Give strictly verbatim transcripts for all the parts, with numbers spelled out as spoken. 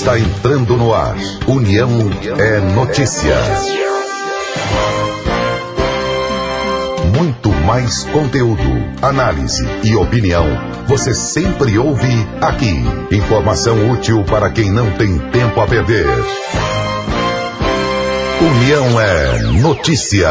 está entrando no ar. União é notícia. Muito mais conteúdo, análise e opinião. Você sempre ouve aqui. Informação útil para quem não tem tempo a perder. União é notícia.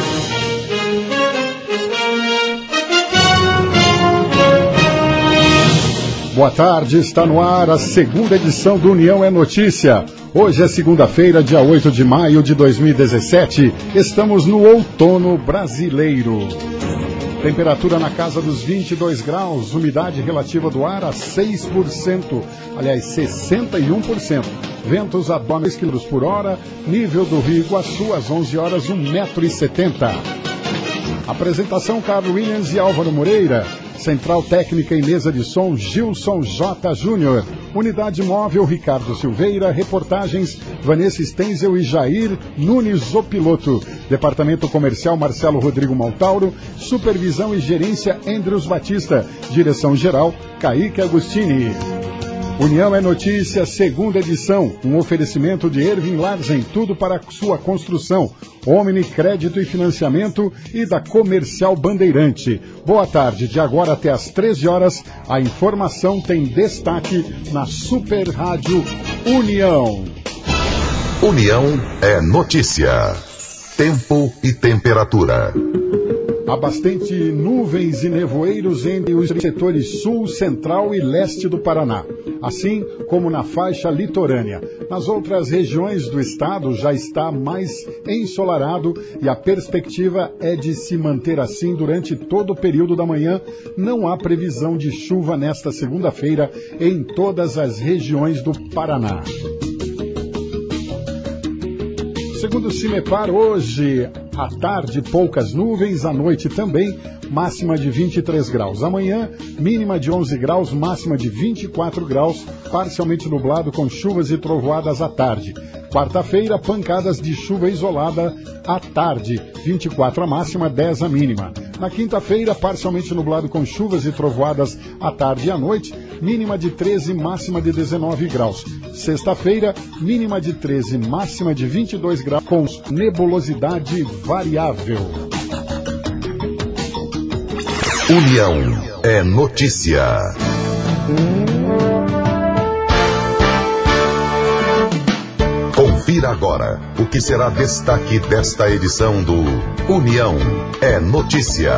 Boa tarde, está no ar a segunda edição do União é Notícia. Hoje é segunda-feira, dia oito de maio de dois mil e dezessete. Estamos no outono brasileiro. Temperatura na casa dos vinte e dois graus, umidade relativa do ar a seis por cento, aliás, sessenta e um por cento. Ventos a dois quilômetros por hora, nível do Rio Iguaçu às onze horas, um metro e setenta. Apresentação Carlos Williams e Álvaro Moreira. Central técnica e mesa de som Gilson J. Júnior. Unidade móvel Ricardo Silveira. Reportagens Vanessa Stenzel e Jair Nunes, o piloto. Departamento comercial Marcelo Rodrigo Maltauro. Supervisão e gerência Andrews Batista. Direção geral Kaique Agostini. União é Notícia, segunda edição. Um oferecimento de Erwin Larsen, tudo para sua construção. Omni Crédito e Financiamento e da Comercial Bandeirante. Boa tarde, de agora até às treze horas, a informação tem destaque na Super Rádio União. União é notícia. Tempo e temperatura. Há bastante nuvens e nevoeiros entre os setores sul, central e leste do Paraná, assim como na faixa litorânea. Nas outras regiões do estado já está mais ensolarado e a perspectiva é de se manter assim durante todo o período da manhã. Não há previsão de chuva nesta segunda-feira em todas as regiões do Paraná. Segundo o Cimepar, hoje à tarde poucas nuvens, à noite também, máxima de vinte e três graus. Amanhã, mínima de onze graus, máxima de vinte e quatro graus, parcialmente nublado com chuvas e trovoadas à tarde. Quarta-feira, pancadas de chuva isolada à tarde, vinte e quatro a máxima, dez a mínima. Na quinta-feira, parcialmente nublado com chuvas e trovoadas à tarde e à noite, mínima de treze, máxima de dezenove graus. Sexta-feira, mínima de treze, máxima de vinte e dois graus, com nebulosidade variável. União é notícia. Confira agora o que será destaque desta edição do União é Notícia.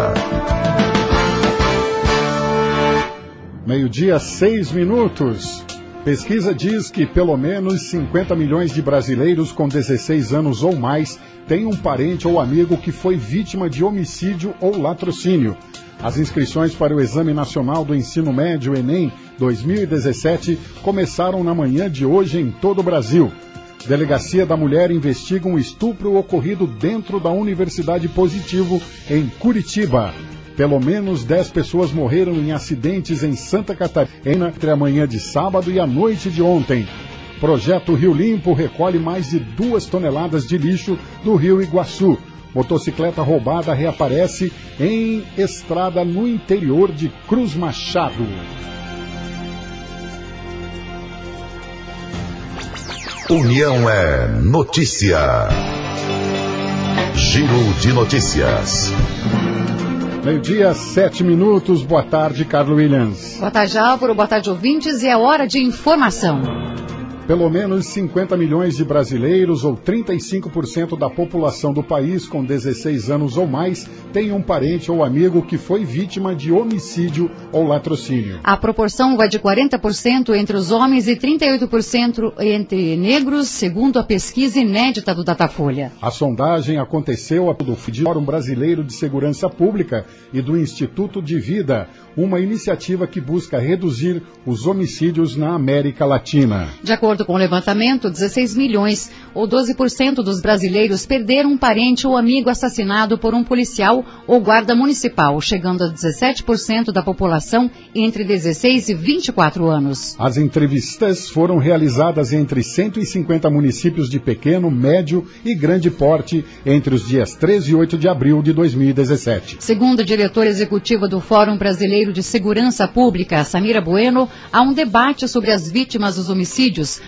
Meio-dia, seis minutos. Pesquisa diz que pelo menos cinquenta milhões de brasileiros com dezesseis anos ou mais têm um parente ou amigo que foi vítima de homicídio ou latrocínio. As inscrições para o Exame Nacional do Ensino Médio, Enem, dois mil e dezessete, começaram na manhã de hoje em todo o Brasil. Delegacia da Mulher investiga um estupro ocorrido dentro da Universidade Positivo, em Curitiba. Pelo menos dez pessoas morreram em acidentes em Santa Catarina entre a manhã de sábado e a noite de ontem. Projeto Rio Limpo recolhe mais de duas toneladas de lixo do Rio Iguaçu. Motocicleta roubada reaparece em estrada no interior de Cruz Machado. União é notícia. Giro de notícias. Meio-dia, sete minutos. Boa tarde, Carlos Williams. Boa tarde, Álvaro. Boa tarde, ouvintes. E é hora de informação. Pelo menos cinquenta milhões de brasileiros, ou trinta e cinco por cento da população do país com dezesseis anos ou mais, tem um parente ou amigo que foi vítima de homicídio ou latrocínio. A proporção vai de quarenta por cento entre os homens e trinta e oito por cento entre negros, segundo a pesquisa inédita do Datafolha. A sondagem aconteceu do Fórum Brasileiro de Segurança Pública e do Instituto de Vida, uma iniciativa que busca reduzir os homicídios na América Latina. De acordo com o levantamento, dezesseis milhões, ou doze por cento dos brasileiros perderam um parente ou amigo assassinado por um policial ou guarda municipal, chegando a dezessete por cento da população entre dezesseis e vinte e quatro anos. As entrevistas foram realizadas entre cento e cinquenta municípios de pequeno, médio e grande porte entre os dias treze e oito de abril de dois mil e dezessete. Segundo a diretora executiva do Fórum Brasileiro de Segurança Pública, Samira Bueno, há um debate sobre as vítimas dos homicídios,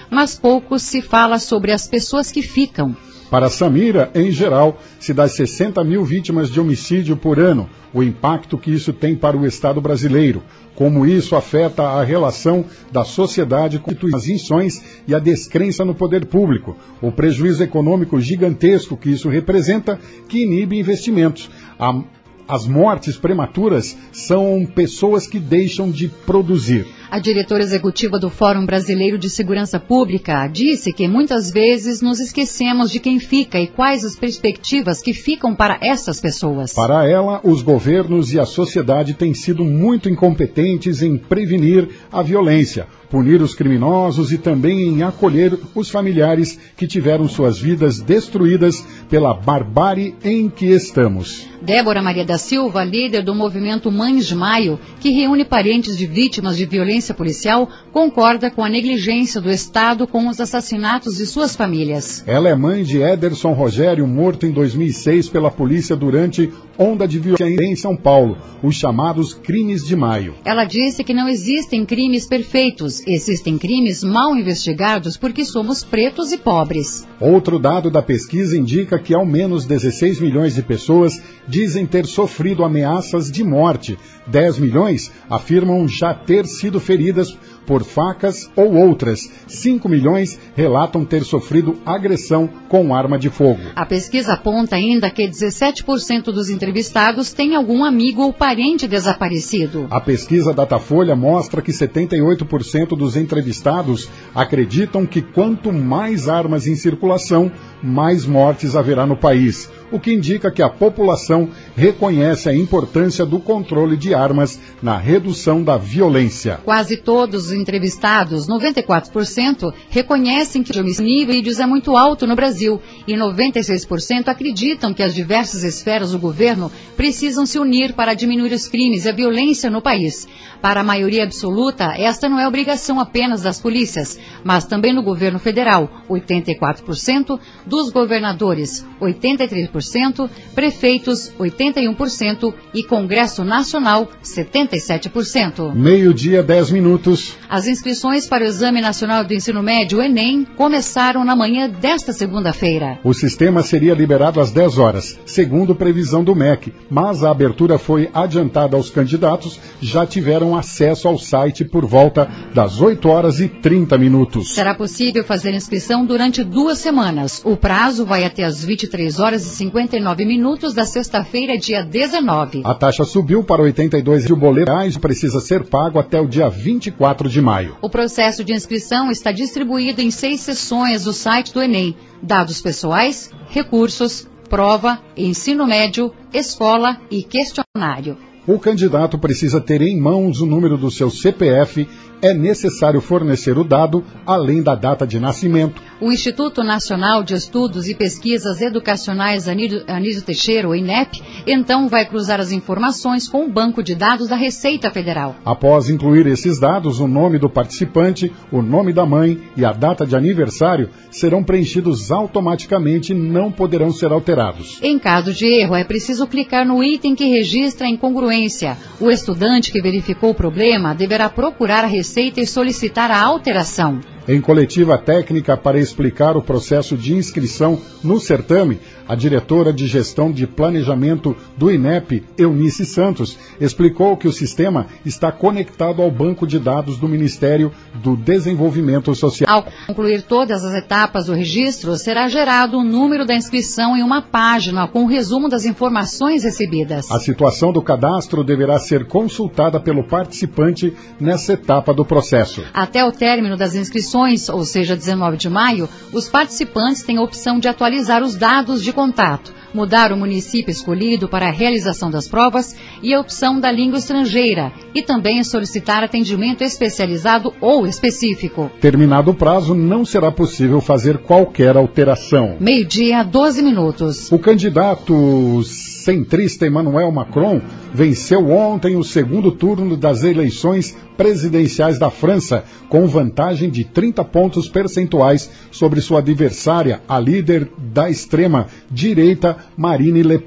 mas pouco se fala sobre as pessoas que ficam. Para Samira, em geral, se das sessenta mil vítimas de homicídio por ano, o impacto que isso tem para o Estado brasileiro, como isso afeta a relação da sociedade com as instituições e a descrença no poder público, o prejuízo econômico gigantesco que isso representa, que inibe investimentos. A As mortes prematuras são pessoas que deixam de produzir. A diretora executiva do Fórum Brasileiro de Segurança Pública disse que muitas vezes nos esquecemos de quem fica e quais as perspectivas que ficam para essas pessoas. Para ela, os governos e a sociedade têm sido muito incompetentes em prevenir a violência, punir os criminosos e também em acolher os familiares que tiveram suas vidas destruídas pela barbárie em que estamos. Débora Maria da Silva, líder do movimento Mães de Maio, que reúne parentes de vítimas de violência policial, concorda com a negligência do Estado com os assassinatos de suas famílias. Ela é mãe de Ederson Rogério, morto em dois mil e seis pela polícia durante onda de violência em São Paulo, os chamados crimes de maio. Ela disse que não existem crimes perfeitos, existem crimes mal investigados porque somos pretos e pobres. Outro dado da pesquisa indica que ao menos dezesseis milhões de pessoas dizem ter sofrido ameaças de morte. dez milhões afirmam já ter sido feridas por facas ou outras. cinco milhões relatam ter sofrido agressão com arma de fogo. A pesquisa aponta ainda que dezessete por cento dos entrevistados têm algum amigo ou parente desaparecido. A pesquisa Datafolha mostra que setenta e oito por cento dos entrevistados acreditam que quanto mais armas em circulação, mais mortes haverá no país, o que indica que a população reconhece a importância do controle de armas na redução da violência. Quase todos os entrevistados, noventa e quatro por cento, reconhecem que o homicídios é muito alto no Brasil e noventa e seis por cento acreditam que as diversas esferas do governo precisam se unir para diminuir os crimes e a violência no país. Para a maioria absoluta, esta não é obrigação apenas das polícias, mas também no governo federal, oitenta e quatro por cento, dos governadores, oitenta e três por cento, prefeitos, oitenta e um por cento e Congresso Nacional, setenta e sete por cento. Meio-dia, dez minutos. As inscrições para o Exame Nacional do Ensino Médio, o Enem, começaram na manhã desta segunda-feira. O sistema seria liberado às dez horas, segundo previsão do M E C, mas a abertura foi adiantada aos candidatos, já tiveram acesso ao site por volta das oito horas e trinta minutos. Será possível fazer inscrição durante duas semanas. O prazo vai até às vinte e três horas e cinquenta e nove minutos da sexta-feira, dia dezenove. A taxa subiu para oitenta e dois reais e o boleto precisa ser pago até o dia vinte e quatro de maio. O processo de inscrição está distribuído em seis seções do site do Enem: dados pessoais, recursos, prova, ensino médio, escola e questionário. O candidato precisa ter em mãos o número do seu C P F, é necessário fornecer o dado, além da data de nascimento. O Instituto Nacional de Estudos e Pesquisas Educacionais Anísio, Anísio Teixeira, o INEP, então vai cruzar as informações com o banco de dados da Receita Federal. Após incluir esses dados, o nome do participante, o nome da mãe e a data de aniversário serão preenchidos automaticamente e não poderão ser alterados. Em caso de erro, é preciso clicar no item que registra a incongruência. O estudante que verificou o problema deverá procurar a Receita e solicitar a alteração. Em coletiva técnica para explicar o processo de inscrição no certame, a diretora de gestão de planejamento do INEP, Eunice Santos, explicou que o sistema está conectado ao banco de dados do Ministério do Desenvolvimento Social. Ao concluir todas as etapas do registro, será gerado o número da inscrição em uma página com o resumo das informações recebidas. A situação do cadastro deverá ser consultada pelo participante nessa etapa do processo. Até o término das inscrições, ou seja, dezenove de maio, os participantes têm a opção de atualizar os dados de contato, mudar o município escolhido para a realização das provas e a opção da língua estrangeira, e também solicitar atendimento especializado ou específico. Terminado o prazo, não será possível fazer qualquer alteração. Meio-dia, doze minutos. O candidato centrista Emmanuel Macron venceu ontem o segundo turno das eleições presidenciais da França, com vantagem de trinta pontos percentuais sobre sua adversária, a líder da extrema-direita Marine Le Pen.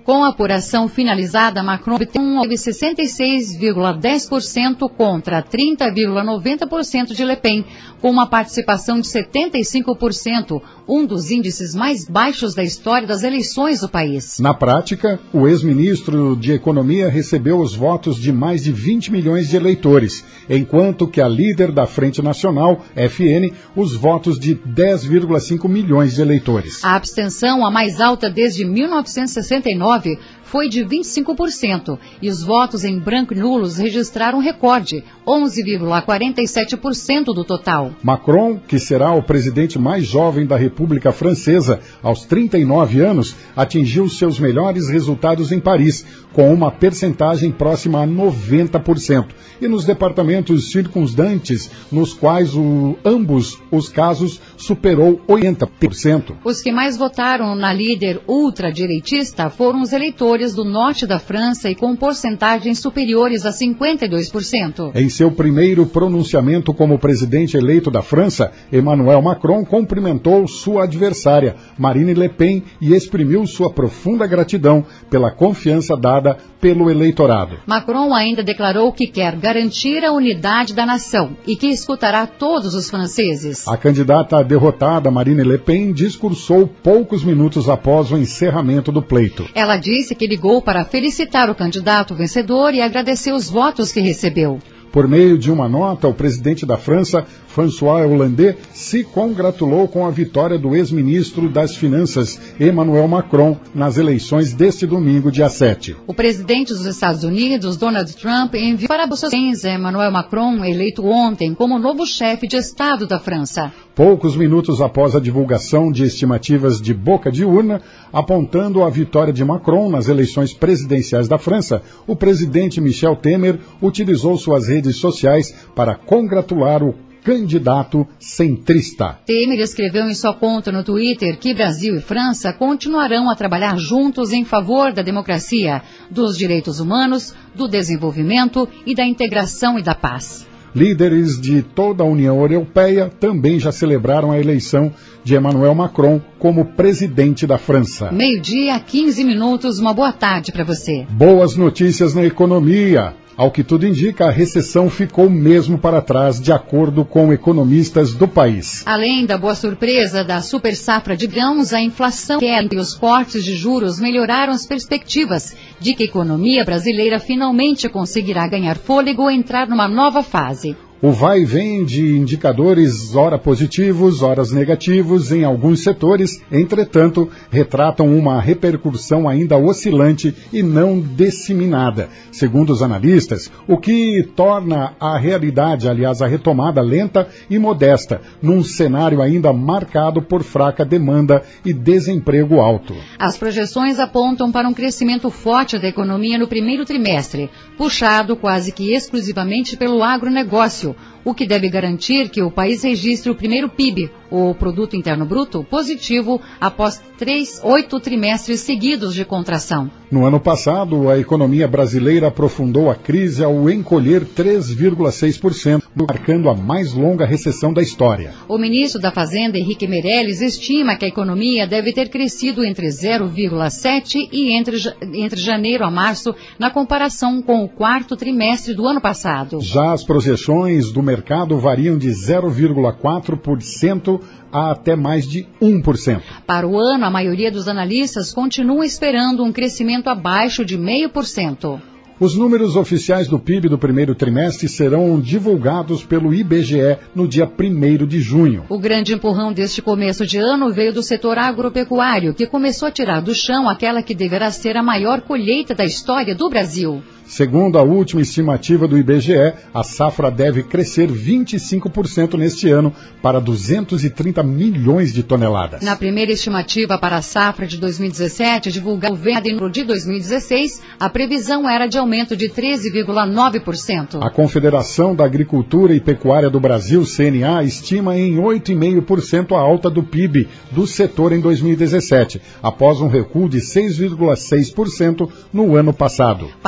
Com a apuração finalizada, Macron obteve sessenta e seis vírgula dez por cento contra trinta vírgula noventa por cento de Le Pen, com uma participação de setenta e cinco por cento, um dos índices mais baixos da história das eleições do país. Na prática, o ex-ministro de Economia recebeu os votos de mais de vinte milhões de eleitores, enquanto que a líder da Frente Nacional, F N, os votos de dez vírgula cinco milhões de eleitores. A abstenção, a mais alta desde mil novecentos e sessenta e nove, foi de vinte e cinco por cento, e os votos em branco e nulos registraram recorde, onze vírgula quarenta e sete por cento do total. Macron, que será o presidente mais jovem da República Francesa, aos trinta e nove anos, atingiu seus melhores resultados em Paris, com uma percentagem próxima a noventa por cento, e nos departamentos circundantes, nos quais o, ambos os casos superou oitenta por cento. Os que mais votaram na líder ultradireitista foram os eleitores do norte da França e com porcentagens superiores a cinquenta e dois por cento. Em seu primeiro pronunciamento como presidente eleito da França, Emmanuel Macron cumprimentou sua adversária, Marine Le Pen, e exprimiu sua profunda gratidão pela confiança dada pelo eleitorado. Macron ainda declarou que quer garantir a unidade da nação e que escutará todos os franceses. A candidata derrotada, Marine Le Pen, discursou poucos minutos após o encerramento do pleito. Ela disse que ligou para felicitar o candidato vencedor e agradecer os votos que recebeu. Por meio de uma nota, o presidente da França, François Hollande, se congratulou com a vitória do ex-ministro das Finanças, Emmanuel Macron, nas eleições deste domingo, dia sete. O presidente dos Estados Unidos, Donald Trump, enviou parabéns a Emmanuel Macron, eleito ontem como novo chefe de Estado da França. Poucos minutos após a divulgação de estimativas de boca de urna, apontando a vitória de Macron nas eleições presidenciais da França, o presidente Michel Temer utilizou suas redes sociais para congratular o candidato centrista. Temer escreveu em sua conta no Twitter que Brasil e França continuarão a trabalhar juntos em favor da democracia, dos direitos humanos, do desenvolvimento e da integração e da paz. Líderes de toda a União Europeia também já celebraram a eleição de Emmanuel Macron como presidente da França. Meio-dia, quinze minutos, uma boa tarde para você. Boas notícias na economia. Ao que tudo indica, a recessão ficou mesmo para trás, de acordo com economistas do país. Além da boa surpresa da super safra de grãos, a inflação e os cortes de juros melhoraram as perspectivas de que a economia brasileira finalmente conseguirá ganhar fôlego e entrar numa nova fase. O vai e vem de indicadores ora positivos, ora negativos em alguns setores, entretanto, retratam uma repercussão ainda oscilante e não disseminada, segundo os analistas, o que torna a realidade, aliás, a retomada lenta e modesta, num cenário ainda marcado por fraca demanda e desemprego alto. As projeções apontam para um crescimento forte da economia no primeiro trimestre, puxado quase que exclusivamente pelo agronegócio, o que deve garantir que o país registre o primeiro P I B, o Produto Interno Bruto, positivo após três, oito trimestres seguidos de contração. No ano passado, a economia brasileira aprofundou a crise ao encolher três vírgula seis por cento, marcando a mais longa recessão da história. O ministro da Fazenda, Henrique Meirelles, estima que a economia deve ter crescido entre zero vírgula sete por cento e entre, entre janeiro a março, na comparação com o quarto trimestre do ano passado. Já as projeções do mercado variam de zero vírgula quatro por cento a até mais de um por cento. Para o ano, a maioria dos analistas continua esperando um crescimento abaixo de zero vírgula cinco por cento. Os números oficiais do P I B do primeiro trimestre serão divulgados pelo I B G E no dia primeiro de junho. O grande empurrão deste começo de ano veio do setor agropecuário, que começou a tirar do chão aquela que deverá ser a maior colheita da história do Brasil. Segundo a última estimativa do I B G E, a safra deve crescer vinte e cinco por cento neste ano para duzentos e trinta milhões de toneladas. Na primeira estimativa para a safra de dois mil e dezessete, divulgada no de dois mil e dezesseis, a previsão era de aumento de treze vírgula nove por cento. A Confederação da Agricultura e Pecuária do Brasil, C N A, estima em oito vírgula cinco por cento a alta do P I B do setor em dois mil e dezessete, após um recuo de seis vírgula seis por cento no ano passado. Para Luiz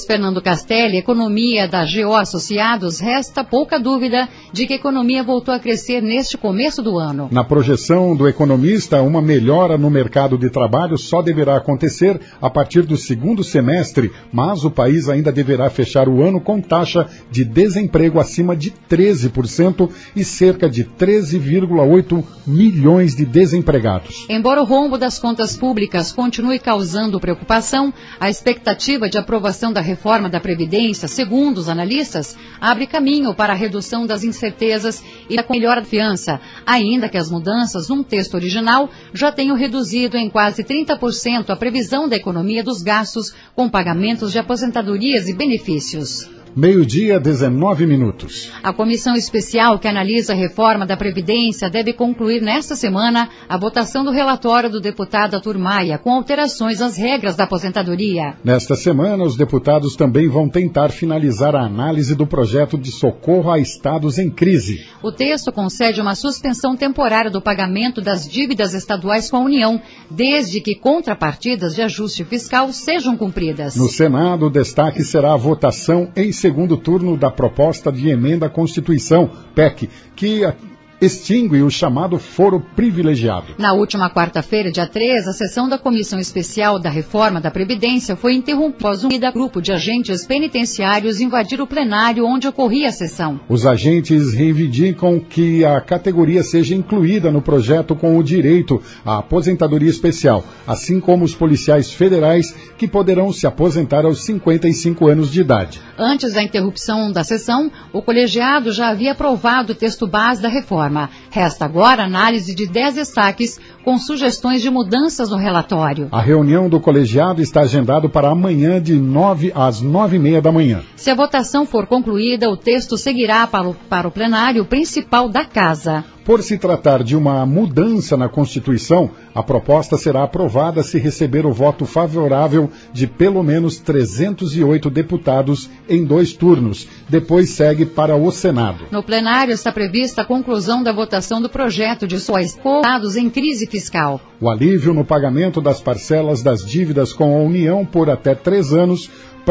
Luiz Fernando Castelli, economia da G O Associados, resta pouca dúvida de que a economia voltou a crescer neste começo do ano. Na projeção do economista, uma melhora no mercado de trabalho só deverá acontecer a partir do segundo semestre, mas o país ainda deverá fechar o ano com taxa de desemprego acima de treze por cento e cerca de treze vírgula oito milhões de desempregados. Embora o rombo das contas públicas continue causando preocupação, a expectativa de aprovação da reforma da Previdência, segundo os analistas, abre caminho para a redução das incertezas e da melhor confiança, ainda que as mudanças num texto original já tenham reduzido em quase trinta por cento a previsão da economia dos gastos com pagamentos de aposentadorias e benefícios. Meio-dia, dezenove minutos. A comissão especial que analisa a reforma da Previdência deve concluir nesta semana a votação do relatório do deputado Arthur Maia, com alterações às regras da aposentadoria. Nesta semana, os deputados também vão tentar finalizar a análise do projeto de socorro a estados em crise. O texto concede uma suspensão temporária do pagamento das dívidas estaduais com a União, desde que contrapartidas de ajuste fiscal sejam cumpridas. No Senado, o destaque será a votação em segundo turno da proposta de emenda à Constituição, P E C, que extingue o chamado foro privilegiado. Na última quarta-feira, dia três, a sessão da Comissão Especial da Reforma da Previdência foi interrompida após um grupo de agentes penitenciários invadir o plenário onde ocorria a sessão. Os agentes reivindicam que a categoria seja incluída no projeto com o direito à aposentadoria especial, assim como os policiais federais que poderão se aposentar aos cinquenta e cinco anos de idade. Antes da interrupção da sessão, o colegiado já havia aprovado o texto base da reforma. Resta agora a análise de dez destaques com sugestões de mudanças no relatório. A reunião do colegiado está agendada para amanhã de nove às nove e meia da manhã. Se a votação for concluída, o texto seguirá para o, para o plenário principal da Casa. Por se tratar de uma mudança na Constituição, a proposta será aprovada se receber o voto favorável de pelo menos trezentos e oito deputados em dois turnos. Depois segue para o Senado. No plenário está prevista a conclusão da votação do projeto de sois estados em crise fiscal. O alívio no pagamento das parcelas das dívidas com a União por até três anos,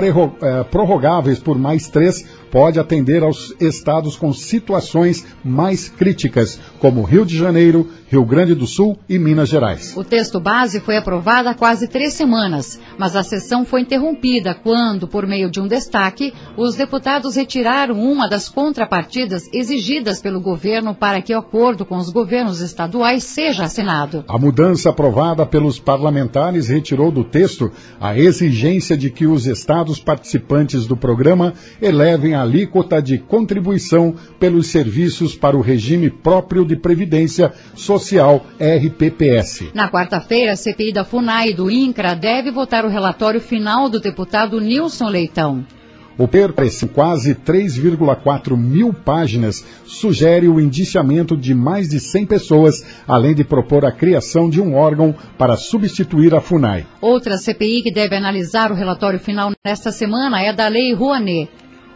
prorrogáveis por mais três, pode atender aos estados com situações mais críticas, como Rio de Janeiro, Rio Grande do Sul e Minas Gerais. O texto base foi aprovado há quase três semanas, mas a sessão foi interrompida quando, por meio de um destaque, os deputados retiraram uma das contrapartidas exigidas pelo governo para que o acordo com os governos estaduais seja assinado. A mudança aprovada pelos parlamentares retirou do texto a exigência de que os estados participantes do programa elevem a alíquota de contribuição pelos serviços para o regime próprio de previdência social, R P P S. Na quarta-feira, a C P I da FUNAI e do INCRA deve votar o relatório final do deputado Nilson Leitão. O texto, em quase três vírgula quatro mil páginas, sugere o indiciamento de mais de cem pessoas, além de propor a criação de um órgão para substituir a FUNAI. Outra C P I que deve analisar o relatório final nesta semana é a da Lei Rouanet.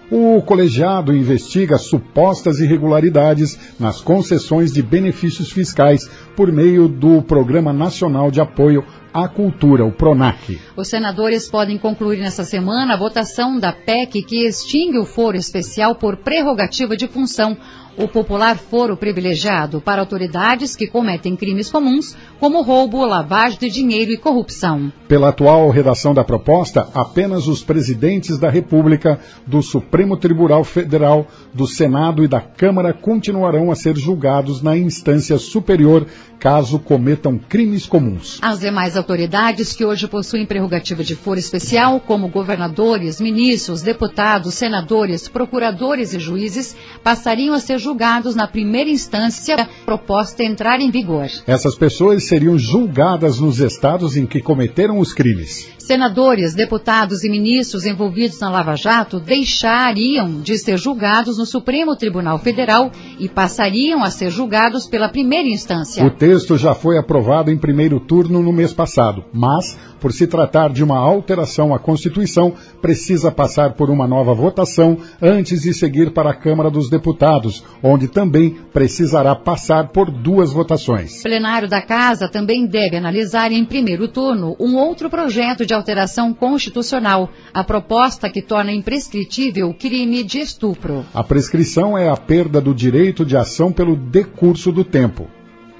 O colegiado investiga supostas irregularidades nas concessões de benefícios fiscais por meio do Programa Nacional de Apoio à Cultura, o PRONAC. Os senadores podem concluir nesta semana a votação da P E C que extingue o foro especial por prerrogativa de função, o popular foro privilegiado para autoridades que cometem crimes comuns, como roubo, lavagem de dinheiro e corrupção. Pela atual redação da proposta, apenas os presidentes da República, do Supremo Tribunal Federal, do Senado e da Câmara continuarão a ser julgados na instância superior caso cometam crimes comuns. As demais autoridades que hoje possuem prerrogativa de foro especial, como governadores, ministros, deputados, senadores, procuradores e juízes, passariam a ser julgados na primeira instância da proposta entrar em vigor. Essas pessoas seriam julgadas nos estados em que cometeram os crimes. Senadores, deputados e ministros envolvidos na Lava Jato deixariam de ser julgados no Supremo Tribunal Federal e passariam a ser julgados pela primeira instância. O texto já foi aprovado em primeiro turno no mês passado. passado, mas, por se tratar de uma alteração à Constituição, precisa passar por uma nova votação antes de seguir para a Câmara dos Deputados, onde também precisará passar por duas votações. O plenário da Casa também deve analisar em primeiro turno um outro projeto de alteração constitucional, a proposta que torna imprescritível o crime de estupro. A prescrição é a perda do direito de ação pelo decurso do tempo.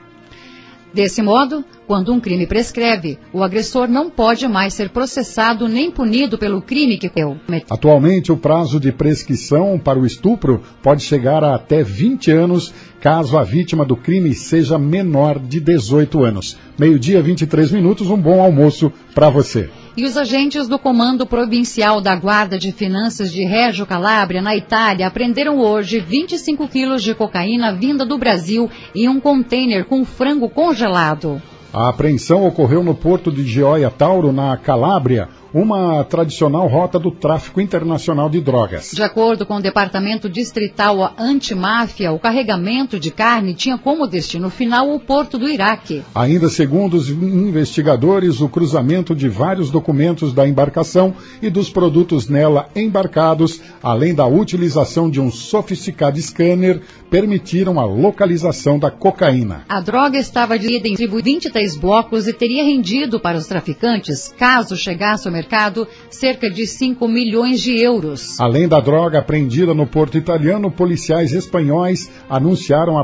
Desse modo, quando um crime prescreve, o agressor não pode mais ser processado nem punido pelo crime que cometeu. Atualmente, o prazo de prescrição para o estupro pode chegar a até vinte anos, caso a vítima do crime seja menor de dezoito anos. Meio-dia, vinte e três minutos, um bom almoço para você. E os agentes do Comando Provincial da Guarda de Finanças de Reggio Calabria, na Itália, apreenderam hoje vinte e cinco quilos de cocaína vinda do Brasil em um container com frango congelado. A apreensão ocorreu no porto de Gioia Tauro, na Calábria, uma tradicional rota do tráfico internacional de drogas. De acordo com o Departamento Distrital Antimáfia, o carregamento de carne tinha como destino final o porto do Iraque. Ainda segundo os investigadores, o cruzamento de vários documentos da embarcação e dos produtos nela embarcados, além da utilização de um sofisticado scanner, permitiram a localização da cocaína. A droga estava dividida em vinte e três blocos e teria rendido para os traficantes, caso chegasse ao mercado, cerca de cinco milhões de euros. Além da droga apreendida no porto italiano, policiais espanhóis anunciaram a,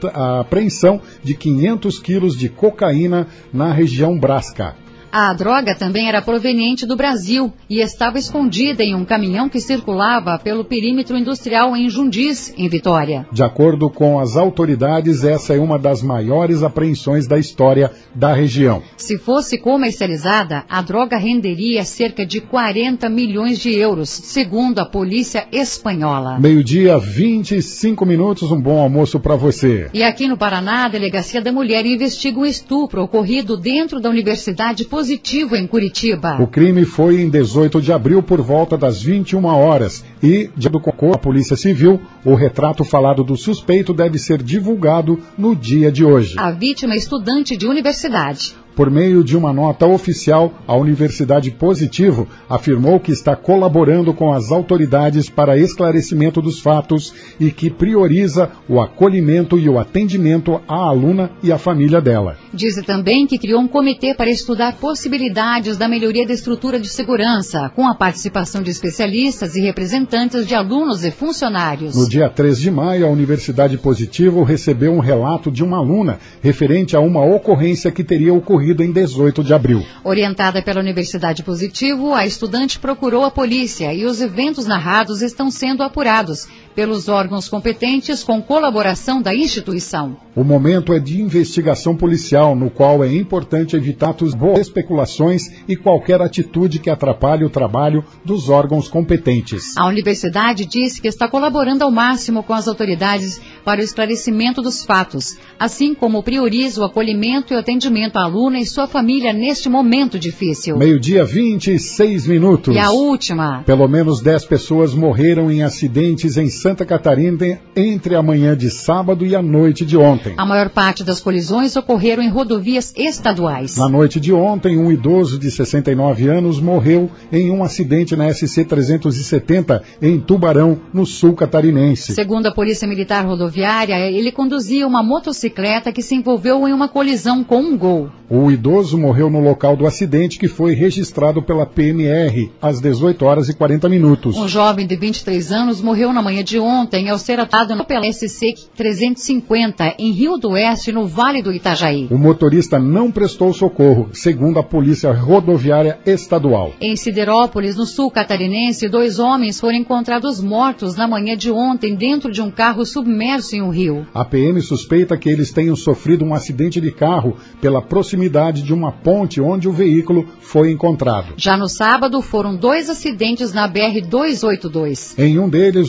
a apreensão de quinhentos quilos de cocaína na região Brasca. A droga também era proveniente do Brasil e estava escondida em um caminhão que circulava pelo perímetro industrial em Jundiz, em Vitória. De acordo com as autoridades, essa é uma das maiores apreensões da história da região. Se fosse comercializada, a droga renderia cerca de quarenta milhões de euros, segundo a polícia espanhola. Meio-dia, vinte e cinco minutos, um bom almoço para você. E aqui no Paraná, a Delegacia da Mulher investiga um estupro ocorrido dentro da Universidade Positivo, em Curitiba. O crime foi em dezoito de abril por volta das vinte e uma horas e, de acordo com a Polícia Civil, o retrato falado do suspeito deve ser divulgado no dia de hoje. A vítima é estudante de universidade. Por meio de uma nota oficial, a Universidade Positivo afirmou que está colaborando com as autoridades para esclarecimento dos fatos e que prioriza o acolhimento e o atendimento à aluna e à família dela. Diz também que criou um comitê para estudar possibilidades da melhoria da estrutura de segurança, com a participação de especialistas e representantes de alunos e funcionários. No dia três de maio, a Universidade Positivo recebeu um relato de uma aluna referente a uma ocorrência que teria ocorrido em dezoito de abril. Orientada pela Universidade Positivo, a estudante procurou a polícia e os eventos narrados estão sendo apurados pelos órgãos competentes com colaboração da instituição. O momento é de investigação policial, no qual é importante evitar boas especulações e qualquer atitude que atrapalhe o trabalho dos órgãos competentes. A universidade disse que está colaborando ao máximo com as autoridades para o esclarecimento dos fatos, assim como prioriza o acolhimento e o atendimento à aluna e sua família neste momento difícil. Meio-dia, vinte e seis minutos. E a última. Pelo menos dez pessoas morreram em acidentes em Santa Catarina entre a manhã de sábado e a noite de ontem. A maior parte das colisões ocorreram em rodovias estaduais. Na noite de ontem, um idoso de sessenta e nove anos morreu em um acidente na S C trezentos e setenta em Tubarão, no sul catarinense. Segundo a Polícia Militar Rodoviária, ele conduzia uma motocicleta que se envolveu em uma colisão com um Gol. O idoso morreu no local do acidente, que foi registrado pela P M R às dezoito horas e quarenta minutos. Um jovem de vinte e três anos morreu na manhã de ontem ao ser atado pela S C trezentos e cinquenta em Rio do Oeste, no Vale do Itajaí. O motorista não prestou socorro, segundo a Polícia Rodoviária Estadual. Em Siderópolis, no sul catarinense, dois homens foram encontrados mortos na manhã de ontem dentro de um carro submerso em um rio. A P M suspeita que eles tenham sofrido um acidente de carro pela proximidade de uma ponte onde o veículo foi encontrado. Já no sábado, foram dois acidentes na B R duzentos e oitenta e dois. Em um deles, uma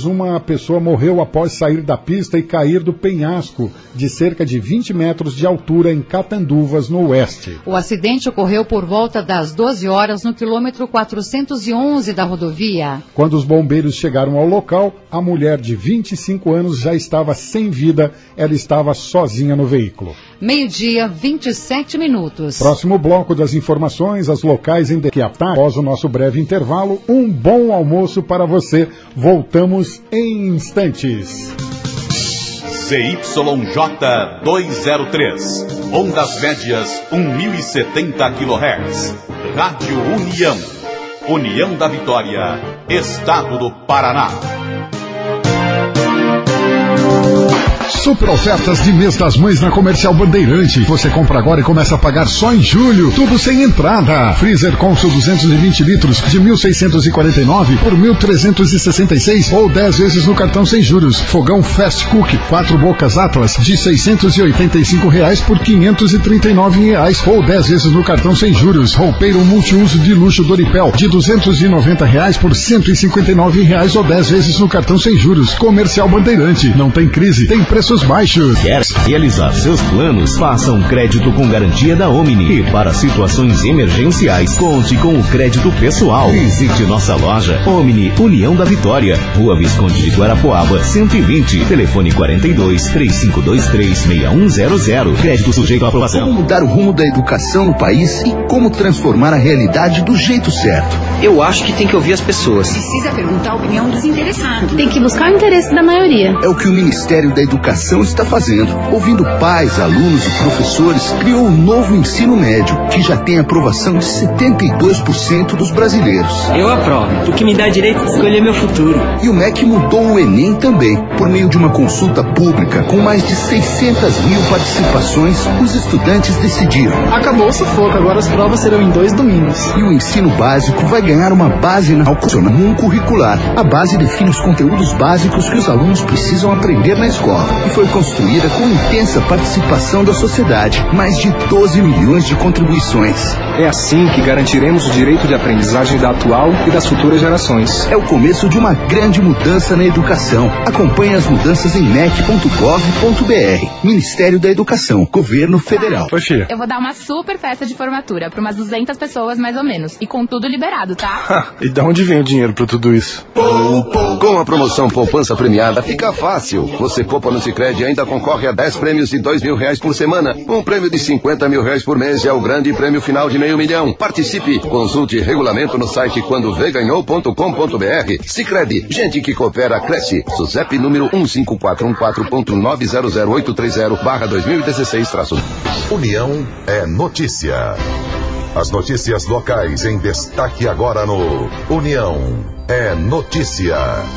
pessoa morreu após sair da pista e cair do penhasco de cerca de vinte metros de altura em Catanduvas, no oeste. O acidente ocorreu por volta das doze horas no quilômetro quatrocentos e onze da rodovia. Quando os bombeiros chegaram ao local, a mulher de vinte e cinco anos já estava sem vida. Ela estava sozinha no veículo. Meio-dia, vinte e sete minutos. Próximo bloco das informações, as locais em Dequiatá. Após o nosso breve intervalo, um bom almoço para você. Voltamos em instantes. C Y J duzentos e três, ondas médias mil e setenta quilohertz. Rádio União, União da Vitória, Estado do Paraná. Super ofertas de mês das mães na Comercial Bandeirante. Você compra agora e começa a pagar só em julho. Tudo sem entrada. Freezer Consul duzentos e vinte litros de mil seiscentos e quarenta e nove por mil trezentos e sessenta e seis ou dez vezes no cartão sem juros. Fogão Fast Cook quatro bocas Atlas de seiscentos e oitenta e cinco reais por quinhentos e trinta e nove reais ou dez vezes no cartão sem juros. Roupeiro multiuso de luxo Doripel de duzentos e noventa reais por cento e cinquenta e nove reais ou dez vezes no cartão sem juros. Comercial Bandeirante. Não tem crise, tem preços baixos. Quer realizar seus planos? Faça um crédito com garantia da Omni. E para situações emergenciais, conte com o crédito pessoal. Visite nossa loja Omni União da Vitória, Rua Visconde de Guarapuava, cento e vinte. Telefone quarenta e dois, três cinco dois três, seis um zero zero. Crédito sujeito à aprovação. Como mudar o rumo da educação no país e como transformar a realidade do jeito certo? Eu acho que tem que ouvir as pessoas. Precisa perguntar a opinião dos interessados. Tem que buscar o interesse da maioria. É o que o Ministério da Educação está fazendo. Ouvindo pais, alunos e professores, criou o novo ensino médio, que já tem aprovação de setenta e dois por cento dos brasileiros. Eu aprovo, porque me dá direito de escolher meu futuro. E o M E C mudou o Enem também. Por meio de uma consulta pública, com mais de seiscentas mil participações, os estudantes decidiram. Acabou o sufoco, agora as provas serão em dois domingos. E o ensino básico vai ganhar uma base na um curricular. A base define os conteúdos básicos que os alunos precisam aprender na escola. E foi construída com intensa participação da sociedade. Mais de doze milhões de contribuições. É assim que garantiremos o direito de aprendizagem da atual e das futuras gerações. É o começo de uma grande mudança na educação. Acompanhe as mudanças em m e c ponto gov ponto b r. Ministério da Educação, Governo Federal. Oxi. Eu vou dar uma super festa de formatura para umas duzentas pessoas mais ou menos. E com tudo liberado, tá? E de onde vem o dinheiro para tudo isso? Com a promoção Poupança Premiada fica fácil. Você poupa no Sicredi e ainda concorre a dez prêmios de dois mil reais por semana. Um prêmio de cinquenta mil reais por mês é o grande prêmio final de meio milhão. Participe. Consulte regulamento no site quando vê ganhou ponto com ponto b r. Sicredi. Gente que coopera, cresce. SUSEP número um cinco quatro um quatro ponto nove zero zero oito três zero barra dois mil e dezesseis traço. União é notícia. As notícias locais em destaque agora no União é notícia.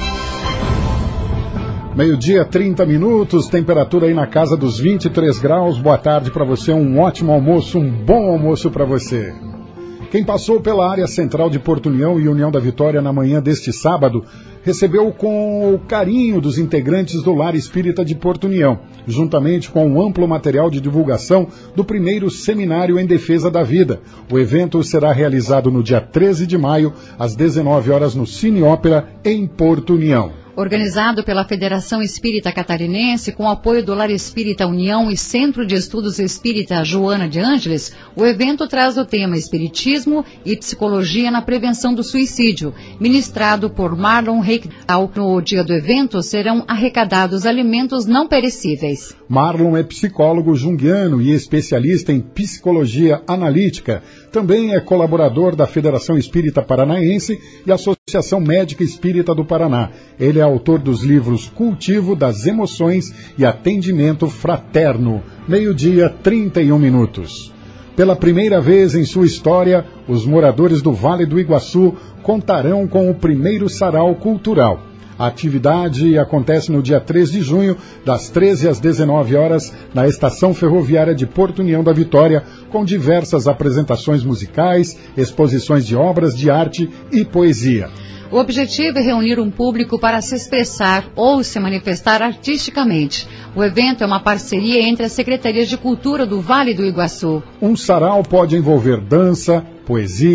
Meio-dia, trinta minutos, temperatura aí na casa dos vinte e três graus. Boa tarde para você, um ótimo almoço, um bom almoço para você. Quem passou pela área central de Porto União e União da Vitória na manhã deste sábado, recebeu com o carinho dos integrantes do Lar Espírita de Porto União, juntamente com um amplo material de divulgação do primeiro Seminário em Defesa da Vida. O evento será realizado no dia treze de maio, às dezenove horas, no Cine Ópera, em Porto União. Organizado pela Federação Espírita Catarinense, com apoio do Lar Espírita União e Centro de Estudos Espírita Joana de Ângeles, o evento traz o tema Espiritismo e Psicologia na Prevenção do Suicídio, ministrado por Marlon Reikdal. No dia do evento serão arrecadados alimentos não perecíveis. Marlon é psicólogo junguiano e especialista em psicologia analítica. Também é colaborador da Federação Espírita Paranaense e Associação Médica Espírita do Paraná. Ele é autor dos livros Cultivo das Emoções e Atendimento Fraterno. Meio-dia, trinta e um minutos. Pela primeira vez em sua história, os moradores do Vale do Iguaçu contarão com o primeiro sarau cultural. A atividade acontece no dia três de junho, das treze às dezenove horas, na Estação Ferroviária de Porto União da Vitória, com diversas apresentações musicais, exposições de obras de arte e poesia. O objetivo é reunir um público para se expressar ou se manifestar artisticamente. O evento é uma parceria entre as Secretarias de Cultura do Vale do Iguaçu. Um sarau pode envolver dança, poesia,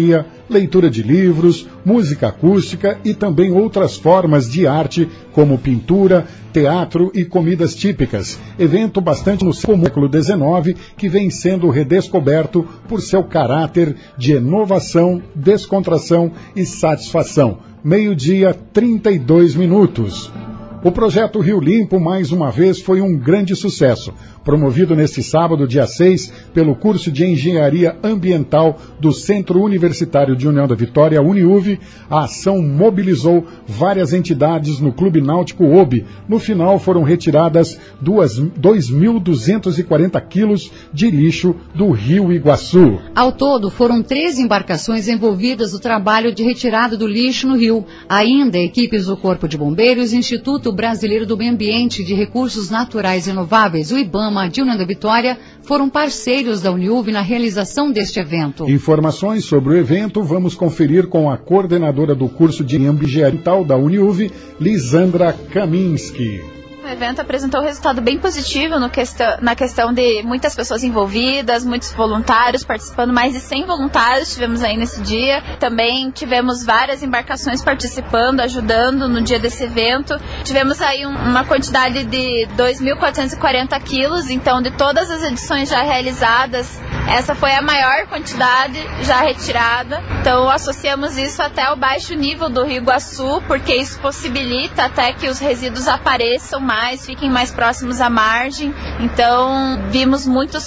leitura de livros, música acústica e também outras formas de arte, como pintura, teatro e comidas típicas. Evento bastante no século dezenove, que vem sendo redescoberto por seu caráter de inovação, descontração e satisfação. Meio-dia, trinta e dois minutos. O projeto Rio Limpo, mais uma vez, foi um grande sucesso. Promovido neste sábado, dia seis, pelo curso de Engenharia Ambiental do Centro Universitário de União da Vitória, UniUV, a ação mobilizou várias entidades no Clube Náutico Obi. No final, foram retiradas dois mil duzentos e quarenta quilos de lixo do Rio Iguaçu. Ao todo, foram treze embarcações envolvidas no trabalho de retirada do lixo no rio. Ainda, equipes do Corpo de Bombeiros, Instituto Brasileiro do Meio Ambiente e de Recursos Naturais Renováveis, o IBAMA, de União da Vitória, foram parceiros da UniUV na realização deste evento. Informações sobre o evento vamos conferir com a coordenadora do curso de Engenharia Ambiental da UniUV, Lisandra Kaminski. O evento apresentou um resultado bem positivo no questão, na questão de muitas pessoas envolvidas, muitos voluntários participando, mais de cem voluntários tivemos aí nesse dia. Também tivemos várias embarcações participando, ajudando no dia desse evento. Tivemos aí um, uma quantidade de dois mil quatrocentos e quarenta quilos, então de todas as edições já realizadas, essa foi a maior quantidade já retirada. Então associamos isso até ao baixo nível do Rio Iguaçu, porque isso possibilita até que os resíduos apareçam mais, fiquem mais próximos à margem. Então vimos muitos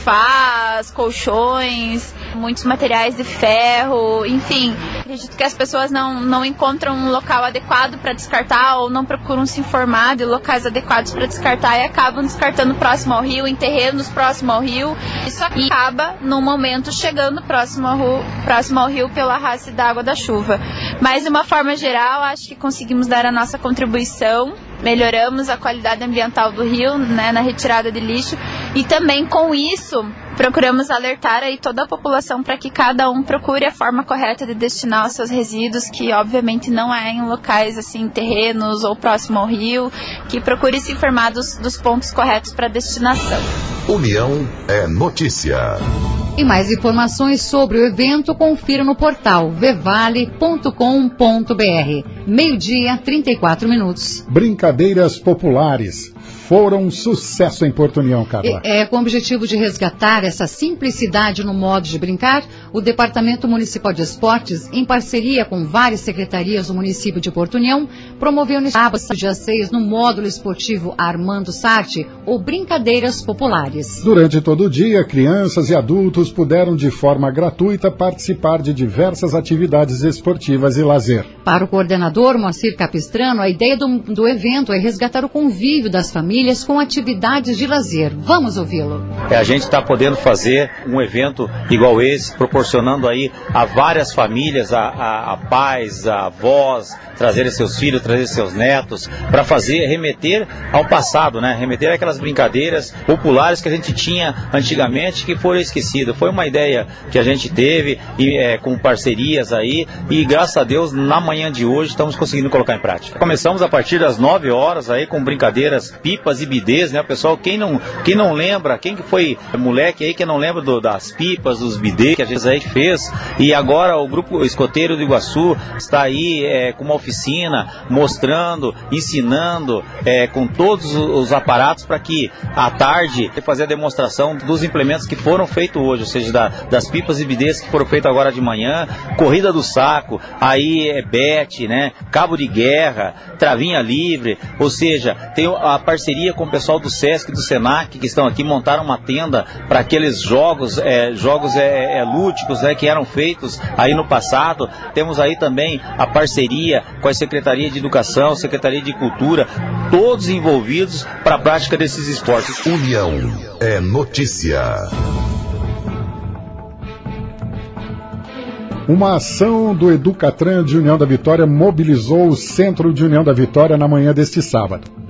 sofás, colchões, muitos materiais de ferro, enfim. Acredito que as pessoas não, não encontram um local adequado para descartar ou não procuram se informar de locais adequados para descartar e acabam descartando próximo ao rio, em terrenos próximo ao rio. Isso acaba, no momento, chegando próximo ao rio, próximo ao rio pela raça d'água da chuva. Mas, de uma forma geral, acho que conseguimos dar a nossa contribuição. Melhoramos a qualidade ambiental do rio, né, na retirada de lixo, e também com isso procuramos alertar aí toda a população para que cada um procure a forma correta de destinar os seus resíduos, que obviamente não é em locais assim, terrenos ou próximo ao rio, que procure se informar dos, dos pontos corretos para destinação. União é notícia. E mais informações sobre o evento, confira no portal vevale ponto com ponto br. Meio-dia, trinta e quatro minutos. Brincadeiras populares foram um sucesso em Porto União, Carla. É, é, com o objetivo de resgatar essa simplicidade no modo de brincar, o Departamento Municipal de Esportes, em parceria com várias secretarias do município de Porto União, promoveu no sábado, dia seis, no módulo esportivo Armando Sarti, o Brincadeiras Populares. Durante todo o dia, crianças e adultos puderam de forma gratuita participar de diversas atividades esportivas e lazer. Para o coordenador Moacir Capistrano, a ideia do, do evento é resgatar o convívio das famílias com atividades de lazer. Vamos ouvi-lo. É, a gente está podendo fazer um evento igual esse, proporcionando aí a várias famílias, a, a, a pais, a avós, trazerem seus filhos, trazer seus netos, para fazer, remeter ao passado, né? Remeter aquelas brincadeiras populares que a gente tinha antigamente, que foram esquecidas. Foi uma ideia que a gente teve, e, é, com parcerias aí, e graças a Deus, na manhã de hoje, estamos conseguindo colocar em prática. Começamos a partir das nove horas aí, com brincadeiras pipas e bidês, né, pessoal? Quem não, quem não lembra, quem que foi moleque aí que não lembra do, das pipas, dos bidês que a gente aí fez, e agora o grupo escoteiro do Iguaçu está aí é, com uma oficina, mostrando, ensinando, é, com todos os aparatos para que à tarde fazer a demonstração dos implementos que foram feitos hoje, ou seja, da, das pipas e bidês que foram feitos agora de manhã, corrida do saco, aí é bete, né, cabo de guerra, travinha livre, ou seja, tem a parceria com o pessoal do Sesc e do Senac, que estão aqui, montaram uma tenda para aqueles jogos, é, jogos é, é, lúdicos, né, que eram feitos aí no passado. Temos aí também a parceria com a Secretaria de Educação, Secretaria de Cultura, todos envolvidos para a prática desses esportes. União é notícia. Uma ação do Educatran de União da Vitória mobilizou o Centro de União da Vitória na manhã deste sábado.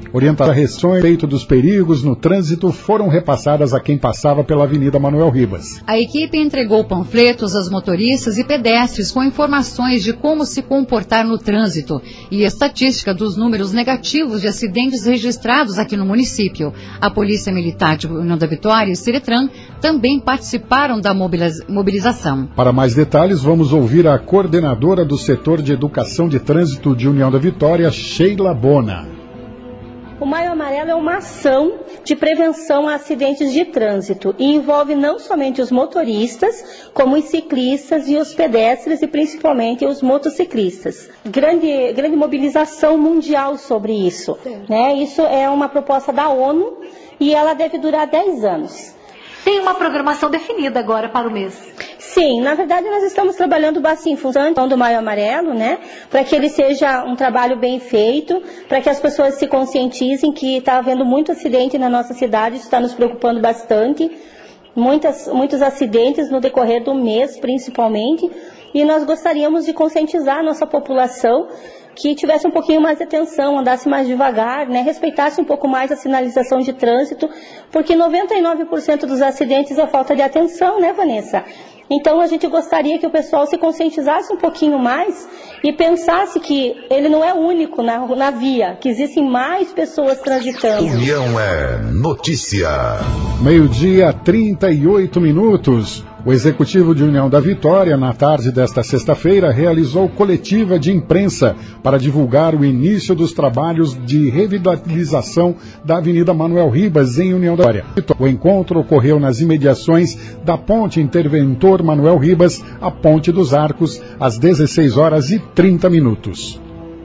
Orientações a respeito dos perigos no trânsito foram repassadas a quem passava pela Avenida Manuel Ribas. A equipe entregou panfletos aos motoristas e pedestres com informações de como se comportar no trânsito e estatística dos números negativos de acidentes registrados aqui no município. A Polícia Militar de União da Vitória e Ciretran também participaram da mobilização. Para mais detalhes, vamos ouvir a coordenadora do setor de educação de trânsito de União da Vitória, Sheila Bona. O Maio Amarelo é uma ação de prevenção a acidentes de trânsito e envolve não somente os motoristas, como os ciclistas e os pedestres e principalmente os motociclistas. Grande, grande mobilização mundial sobre isso, né? Isso é uma proposta da ONU e ela deve durar dez anos. Tem uma programação definida agora para o mês? Sim, na verdade nós estamos trabalhando bastante em função do Maio Amarelo, né? Para que ele seja um trabalho bem feito, para que as pessoas se conscientizem que está havendo muito acidente na nossa cidade, isso está nos preocupando bastante. Muitas, muitos acidentes no decorrer do mês, principalmente, e nós gostaríamos de conscientizar a nossa população que tivesse um pouquinho mais de atenção, andasse mais devagar, né, respeitasse um pouco mais a sinalização de trânsito, porque noventa e nove por cento dos acidentes é falta de atenção, né, Vanessa? Então a gente gostaria que o pessoal se conscientizasse um pouquinho mais e pensasse que ele não é único na, na via, que existem mais pessoas transitando. União é notícia. Meio-dia, trinta e oito minutos. O Executivo de União da Vitória, na tarde desta sexta-feira, realizou coletiva de imprensa para divulgar o início dos trabalhos de revitalização da Avenida Manuel Ribas, em União da Vitória. O encontro ocorreu nas imediações da Ponte Interventor Manuel Ribas, a Ponte dos Arcos, às dezesseis horas e trinta minutos.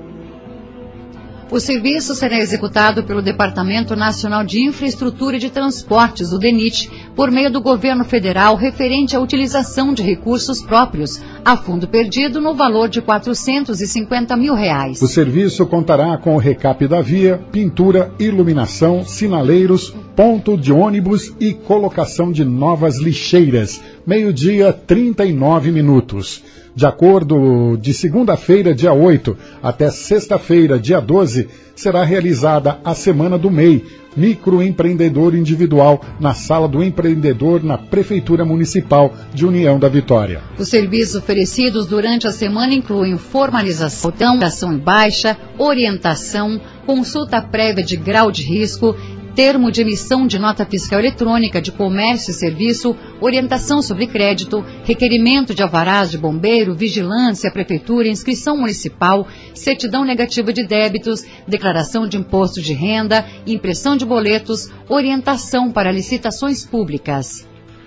O serviço será executado pelo Departamento Nacional de Infraestrutura e de Transportes, o DENIT, por meio do governo federal referente à utilização de recursos próprios, a fundo perdido no valor de quatrocentos e cinquenta mil reais. O serviço contará com o recap da via, pintura, iluminação, sinaleiros, ponto de ônibus e colocação de novas lixeiras. Meio-dia, trinta e nove minutos. De acordo, de segunda-feira, dia oito, até sexta-feira, dia doze, será realizada a Semana do M E I, Microempreendedor Individual, na Sala do Empreendedor, na Prefeitura Municipal de União da Vitória. Os serviços oferecidos durante a semana incluem formalização, ação em baixa, orientação, consulta prévia de grau de risco, termo de emissão de nota fiscal eletrônica de comércio e serviço, orientação sobre crédito, requerimento de alvarás de bombeiro, vigilância, prefeitura, inscrição municipal, certidão negativa de débitos, declaração de imposto de renda, impressão de boletos, orientação para licitações públicas.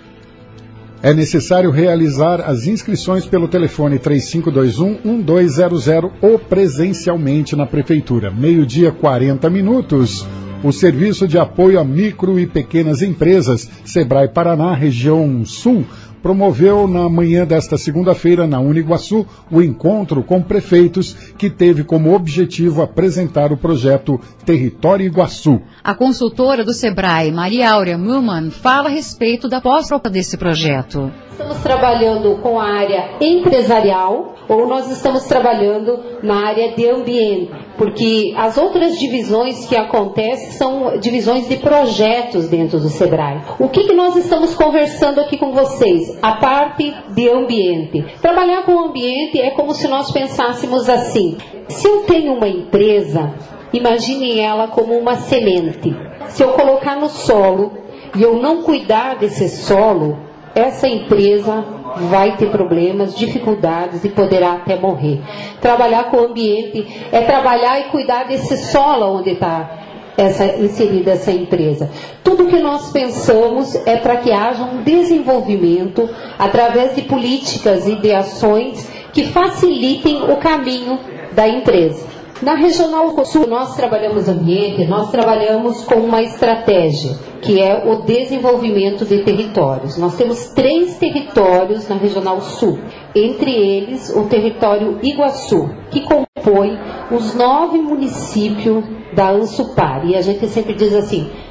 É necessário realizar as inscrições pelo telefone três cinco dois um, um dois zero zero ou presencialmente na Prefeitura. Meio-dia, quarenta minutos. O Serviço de Apoio a Micro e Pequenas Empresas, Sebrae Paraná, região Sul, promoveu na manhã desta segunda-feira, na Uniguaçu, o encontro com prefeitos que teve como objetivo apresentar o projeto Território Iguaçu. A consultora do Sebrae, Maria Áurea Mulman, fala a respeito da pós-proposta desse projeto. Estamos trabalhando com a área empresarial ou nós estamos trabalhando na área de ambiente, porque as outras divisões que acontecem são divisões de projetos dentro do Sebrae. O que, que nós estamos conversando aqui com vocês? A parte de ambiente. Trabalhar com o ambiente é como se nós pensássemos assim: se eu tenho uma empresa, imagine ela como uma semente. Se eu colocar no solo e eu não cuidar desse solo, essa empresa vai ter problemas, dificuldades e poderá até morrer. Trabalhar com o ambiente é trabalhar e cuidar desse solo onde está essa, inserida essa empresa. Tudo que nós pensamos é para que haja um desenvolvimento através de políticas e de ações que facilitem o caminho da empresa. Na Regional Sul, nós trabalhamos ambiente, nós trabalhamos com uma estratégia, que é o desenvolvimento de territórios. Nós temos três territórios na Regional Sul, entre eles o território Iguaçu, que compõe os nove municípios da Ansupar. E a gente sempre diz assim,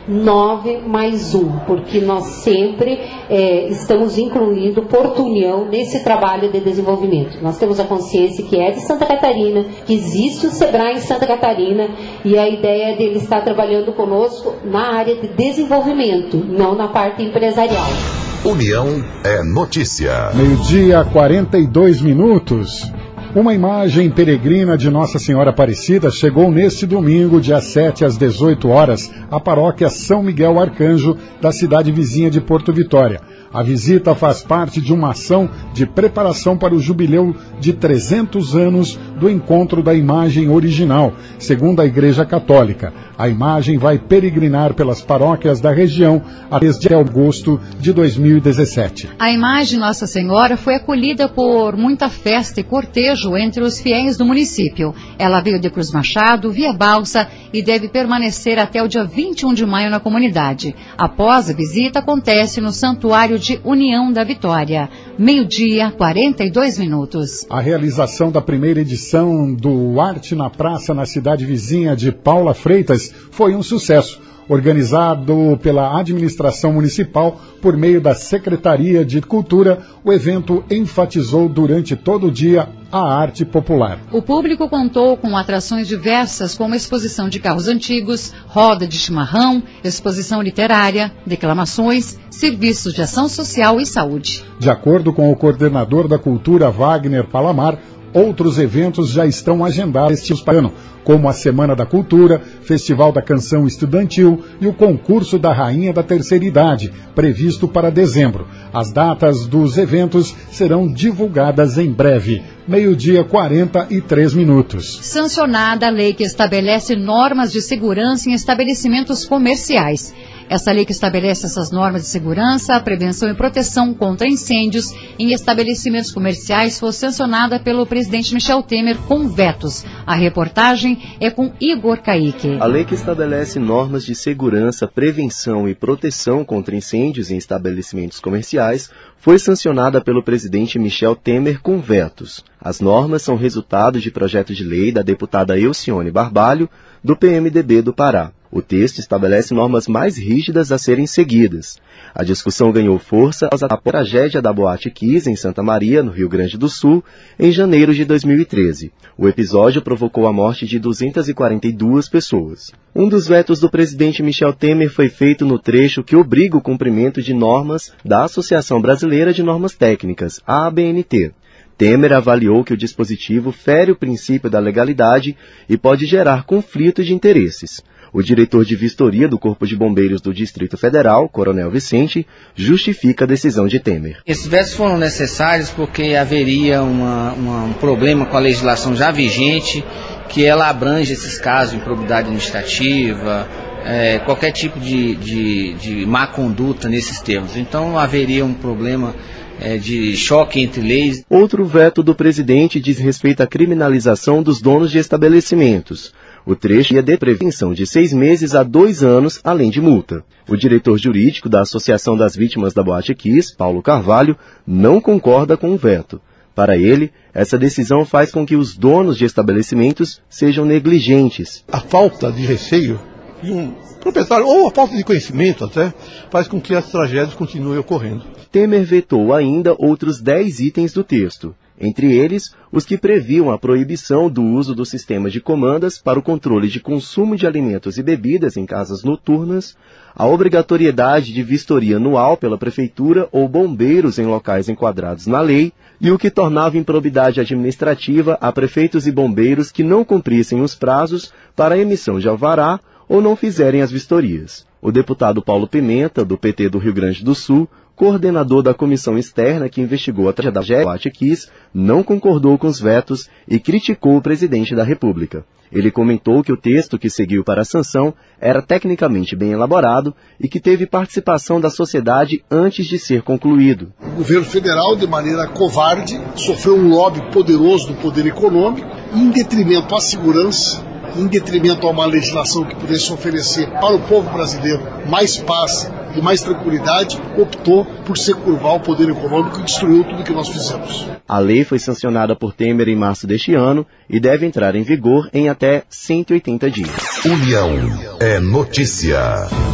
nove mais um, porque nós sempre é, estamos incluindo Porto União nesse trabalho de desenvolvimento. Nós temos a consciência que é de Santa Catarina, que existe o SEBRAE em Santa Catarina, e a ideia dele estar trabalhando conosco na área de desenvolvimento, não na parte empresarial. União é notícia. Meio-dia, quarenta e dois minutos. Uma imagem peregrina de Nossa Senhora Aparecida chegou neste domingo, dia sete, às dezoito horas, à paróquia São Miguel Arcanjo, da cidade vizinha de Porto Vitória. A visita faz parte de uma ação de preparação para o jubileu de trezentos anos do encontro da imagem original, segundo a Igreja Católica. A imagem vai peregrinar pelas paróquias da região desde agosto de dois mil e dezessete. A imagem Nossa Senhora foi acolhida por muita festa e cortejo entre os fiéis do município. Ela veio de Cruz Machado, via balsa, e deve permanecer até o dia vinte e um de maio na comunidade. Após a visita, acontece no Santuário de União da Vitória. Meio-dia, quarenta e dois minutos. A realização da primeira edição do Arte na Praça na cidade vizinha de Paula Freitas foi um sucesso. Organizado pela administração municipal por meio da Secretaria de Cultura, o evento enfatizou durante todo o dia a arte popular. O público contou com atrações diversas, como exposição de carros antigos, roda de chimarrão, exposição literária, declamações, serviços de ação social e saúde. De acordo com o coordenador da Cultura, Wagner Palamar, outros eventos já estão agendados este ano, como a Semana da Cultura, Festival da Canção Estudantil e o Concurso da Rainha da Terceira Idade, previsto para dezembro. As datas dos eventos serão divulgadas em breve. Meio-dia, quarenta e três minutos. Sancionada a lei que estabelece normas de segurança em estabelecimentos comerciais. Essa lei que estabelece essas normas de segurança, prevenção e proteção contra incêndios em estabelecimentos comerciais foi sancionada pelo presidente Michel Temer com vetos. A reportagem é com Igor Caíque. A lei que estabelece normas de segurança, prevenção e proteção contra incêndios em estabelecimentos comerciais foi sancionada pelo presidente Michel Temer com vetos. As normas são resultado de projeto de lei da deputada Elcione Barbalho, do P M D B do Pará. O texto estabelece normas mais rígidas a serem seguidas. A discussão ganhou força após a tragédia da Boate Kiss em Santa Maria, no Rio Grande do Sul, em janeiro de dois mil e treze. O episódio provocou a morte de duzentas e quarenta e duas pessoas. Um dos vetos do presidente Michel Temer foi feito no trecho que obriga o cumprimento de normas da Associação Brasileira de Normas Técnicas, a A B N T. Temer avaliou que o dispositivo fere o princípio da legalidade e pode gerar conflito de interesses. O diretor de vistoria do Corpo de Bombeiros do Distrito Federal, Coronel Vicente, justifica a decisão de Temer. Esses vetos foram necessários porque haveria uma, uma, um problema com a legislação já vigente, que ela abrange esses casos de improbidade administrativa, é, qualquer tipo de, de, de má conduta nesses termos. Então haveria um problema é, de choque entre leis. Outro veto do presidente diz respeito à criminalização dos donos de estabelecimentos. O trecho ia de prevenção de seis meses a dois anos, além de multa. O diretor jurídico da Associação das Vítimas da Boate Kiss, Paulo Carvalho, não concorda com o veto. Para ele, essa decisão faz com que os donos de estabelecimentos sejam negligentes. A falta de receio de um proprietário, ou a falta de conhecimento até, faz com que as tragédias continuem ocorrendo. Temer vetou ainda outros dez itens do texto. Entre eles, os que previam a proibição do uso do sistema de comandas para o controle de consumo de alimentos e bebidas em casas noturnas, a obrigatoriedade de vistoria anual pela prefeitura ou bombeiros em locais enquadrados na lei e o que tornava improbidade administrativa a prefeitos e bombeiros que não cumprissem os prazos para a emissão de alvará ou não fizerem as vistorias. O deputado Paulo Pimenta, do P T do Rio Grande do Sul, coordenador da comissão externa que investigou a tragédia da Boate Kiss, não concordou com os vetos e criticou o presidente da República. Ele comentou que o texto que seguiu para a sanção era tecnicamente bem elaborado e que teve participação da sociedade antes de ser concluído. O governo federal, de maneira covarde, sofreu um lobby poderoso do poder econômico, em detrimento à segurança, em detrimento a uma legislação que pudesse oferecer para o povo brasileiro mais paz e mais tranquilidade, optou por se curvar ao poder econômico e destruiu tudo que nós fizemos. A lei foi sancionada por Temer em março deste ano e deve entrar em vigor em até cento e oitenta dias. União é notícia.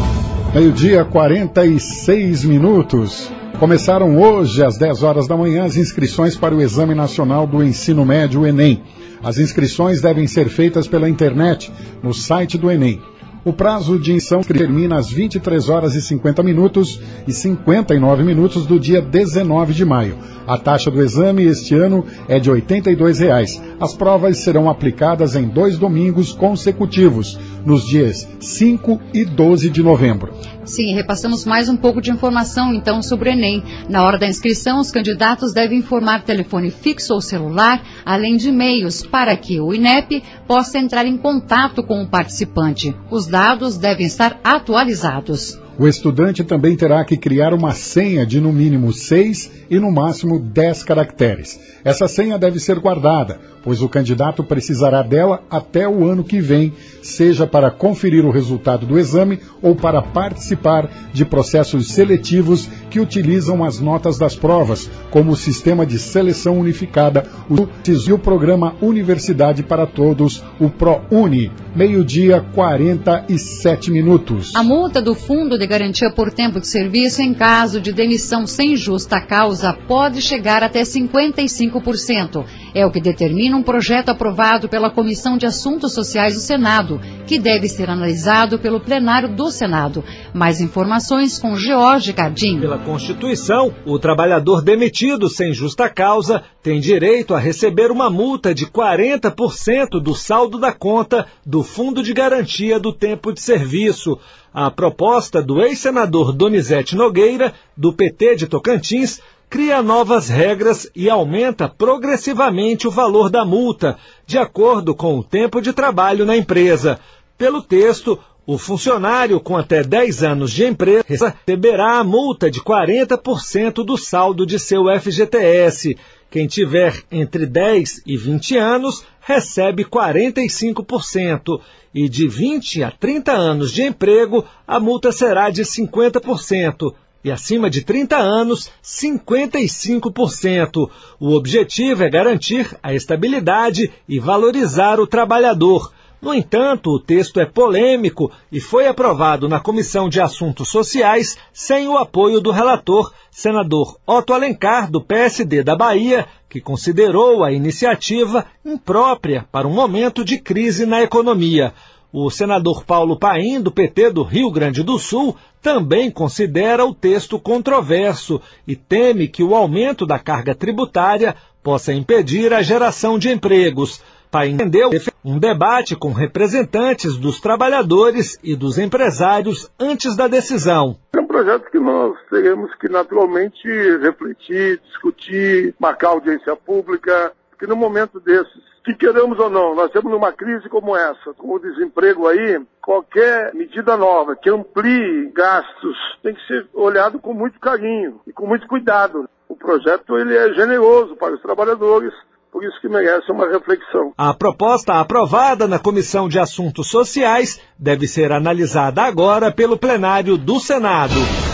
Meio-dia, quarenta e seis minutos. Começaram hoje, às dez horas da manhã, as inscrições para o Exame Nacional do Ensino Médio, o Enem. As inscrições devem ser feitas pela internet, no site do Enem. O prazo de inscrição termina às vinte e três horas e cinquenta minutos e cinquenta e nove minutos do dia dezenove de maio. A taxa do exame este ano é de oitenta e dois reais. As provas serão aplicadas em dois domingos consecutivos, nos dias cinco e doze de novembro. Sim, repassamos mais um pouco de informação, então, sobre o Enem. Na hora da inscrição, os candidatos devem informar telefone fixo ou celular, além de e-mails, para que o INEP possa entrar em contato com o participante. Os dados devem estar atualizados. O estudante também terá que criar uma senha de no mínimo seis e no máximo dez caracteres. Essa senha deve ser guardada, pois o candidato precisará dela até o ano que vem, seja para conferir o resultado do exame ou para participar de processos seletivos que utilizam as notas das provas, como o Sistema de Seleção Unificada, o U T I S e o Programa Universidade para Todos, o ProUni. Meio-dia, quarenta e sete minutos. A multa do Fundo de Garantia por Tempo de Serviço em caso de demissão sem justa causa pode chegar até cinquenta e cinco por cento. É o que determina um projeto aprovado pela Comissão de Assuntos Sociais do Senado, que deve ser analisado pelo plenário do Senado. Mais informações com George Cardim. Pela Constituição, o trabalhador demitido sem justa causa tem direito a receber uma multa de quarenta por cento do saldo da conta do Fundo de Garantia do Tempo de Serviço. A proposta do ex-senador Donizete Nogueira, do P T de Tocantins, cria novas regras e aumenta progressivamente o valor da multa, de acordo com o tempo de trabalho na empresa. Pelo texto, o funcionário com até dez anos de empresa receberá a multa de quarenta por cento do saldo de seu F G T S. Quem tiver entre dez e vinte anos recebe quarenta e cinco por cento e de vinte a trinta anos de emprego a multa será de cinquenta por cento. E acima de trinta anos, cinquenta e cinco por cento. O objetivo é garantir a estabilidade e valorizar o trabalhador. No entanto, o texto é polêmico e foi aprovado na Comissão de Assuntos Sociais sem o apoio do relator, senador Otto Alencar, do P S D da Bahia, que considerou a iniciativa imprópria para um momento de crise na economia. O senador Paulo Paim, do P T do Rio Grande do Sul, também considera o texto controverso e teme que o aumento da carga tributária possa impedir a geração de empregos. Paim entendeu um debate com representantes dos trabalhadores e dos empresários antes da decisão. É um projeto que nós teremos que naturalmente refletir, discutir, marcar audiência pública, porque no momento desses, que queremos ou não, nós temos uma crise como essa, com o desemprego aí, qualquer medida nova que amplie gastos tem que ser olhado com muito carinho e com muito cuidado. O projeto ele é generoso para os trabalhadores, por isso que merece uma reflexão. A proposta aprovada na Comissão de Assuntos Sociais deve ser analisada agora pelo plenário do Senado.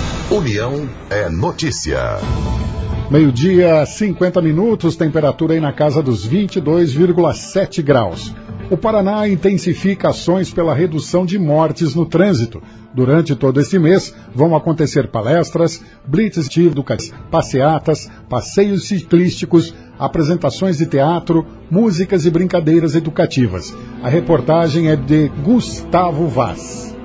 União é notícia. Meio-dia, cinquenta minutos, temperatura aí na casa dos vinte e dois vírgula sete graus. O Paraná intensifica ações pela redução de mortes no trânsito. Durante todo esse mês, vão acontecer palestras, blitz educativos, passeatas, passeios ciclísticos, apresentações de teatro, músicas e brincadeiras educativas. A reportagem é de Gustavo Vaz.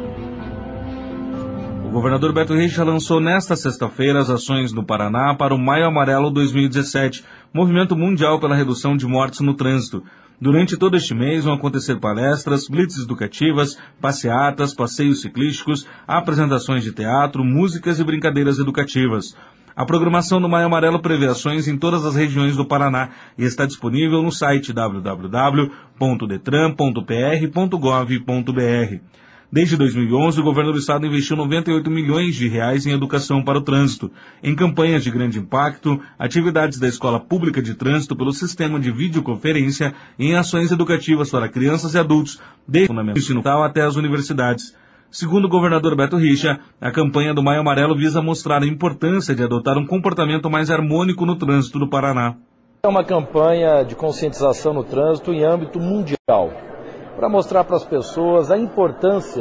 O governador Beto Richa lançou nesta sexta-feira as ações no Paraná para o Maio Amarelo dois mil e dezessete, movimento mundial pela redução de mortes no trânsito. Durante todo este mês vão acontecer palestras, blitz educativas, passeatas, passeios ciclísticos, apresentações de teatro, músicas e brincadeiras educativas. A programação do Maio Amarelo prevê ações em todas as regiões do Paraná e está disponível no site w w w ponto detran ponto p r ponto gov ponto b r. Desde dois mil e onze, o governo do estado investiu noventa e oito milhões de reais em educação para o trânsito, em campanhas de grande impacto, atividades da Escola Pública de Trânsito pelo sistema de videoconferência e em ações educativas para crianças e adultos, desde o ensino fundamental até as universidades. Segundo o governador Beto Richa, a campanha do Maio Amarelo visa mostrar a importância de adotar um comportamento mais harmônico no trânsito do Paraná. É uma campanha de conscientização no trânsito em âmbito mundial, para mostrar para as pessoas a importância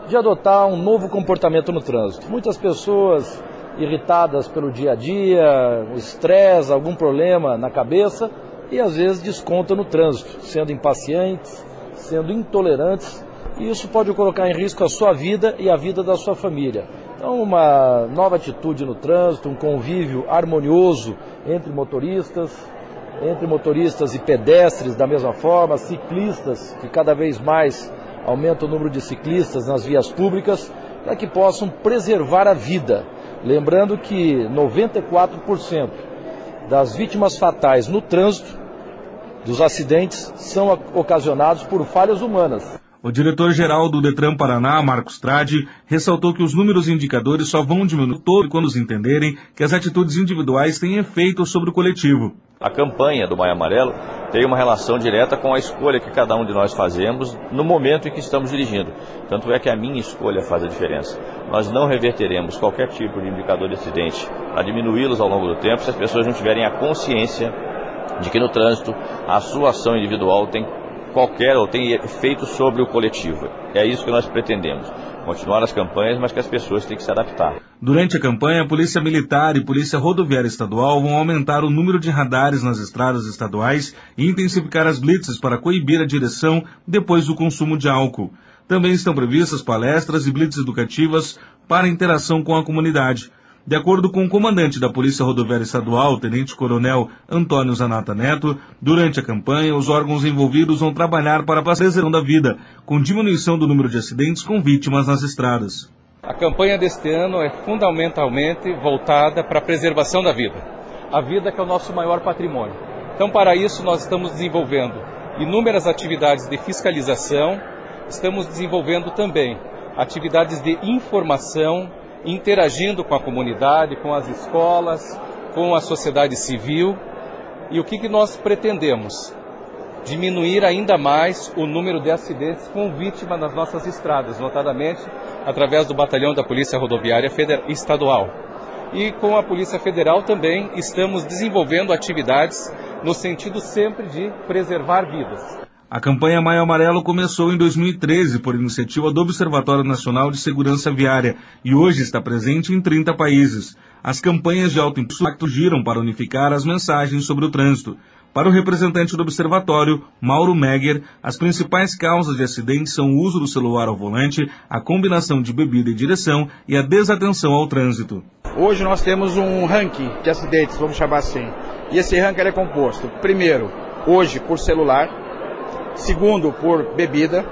de adotar um novo comportamento no trânsito. Muitas pessoas irritadas pelo dia a dia, o estresse, algum problema na cabeça e às vezes descontam no trânsito, sendo impacientes, sendo intolerantes, e isso pode colocar em risco a sua vida e a vida da sua família. Então, uma nova atitude no trânsito, um convívio harmonioso entre motoristas, entre motoristas e pedestres da mesma forma, ciclistas, que cada vez mais aumenta o número de ciclistas nas vias públicas, para que possam preservar a vida. Lembrando que noventa e quatro por cento das vítimas fatais no trânsito, dos acidentes, são ocasionados por falhas humanas. O diretor-geral do Detran Paraná, Marcos Tradi, ressaltou que os números e indicadores só vão diminuir todo quando os entenderem que as atitudes individuais têm efeito sobre o coletivo. A campanha do Maio Amarelo tem uma relação direta com a escolha que cada um de nós fazemos no momento em que estamos dirigindo. Tanto é que a minha escolha faz a diferença. Nós não reverteremos qualquer tipo de indicador de acidente a diminuí-los ao longo do tempo se as pessoas não tiverem a consciência de que no trânsito a sua ação individual tem qualquer ou tem efeito sobre o coletivo. É isso que nós pretendemos. Continuar as campanhas, mas que as pessoas têm que se adaptar. Durante a campanha, a Polícia Militar e Polícia Rodoviária Estadual vão aumentar o número de radares nas estradas estaduais e intensificar as blitzes para coibir a direção depois do consumo de álcool. Também estão previstas palestras e blitzes educativas para interação com a comunidade. De acordo com o comandante da Polícia Rodoviária Estadual, Tenente-Coronel Antônio Zanata Neto, durante a campanha, os órgãos envolvidos vão trabalhar para a preservação da vida, com diminuição do número de acidentes com vítimas nas estradas. A campanha deste ano é fundamentalmente voltada para a preservação da vida. A vida que é o nosso maior patrimônio. Então, para isso, nós estamos desenvolvendo inúmeras atividades de fiscalização, estamos desenvolvendo também atividades de informação, interagindo com a comunidade, com as escolas, com a sociedade civil. E o que, que nós pretendemos? Diminuir ainda mais o número de acidentes com vítima nas nossas estradas, notadamente através do Batalhão da Polícia Rodoviária Federal, Estadual. E com a Polícia Federal também estamos desenvolvendo atividades no sentido sempre de preservar vidas. A campanha Maio Amarelo começou em dois mil e treze por iniciativa do Observatório Nacional de Segurança Viária e hoje está presente em trinta países. As campanhas de alto impacto giram para unificar as mensagens sobre o trânsito. Para o representante do Observatório, Mauro Megger, as principais causas de acidentes são o uso do celular ao volante, a combinação de bebida e direção e a desatenção ao trânsito. Hoje nós temos um ranking de acidentes, vamos chamar assim. E esse ranking é composto, primeiro, hoje por celular, segundo por bebida,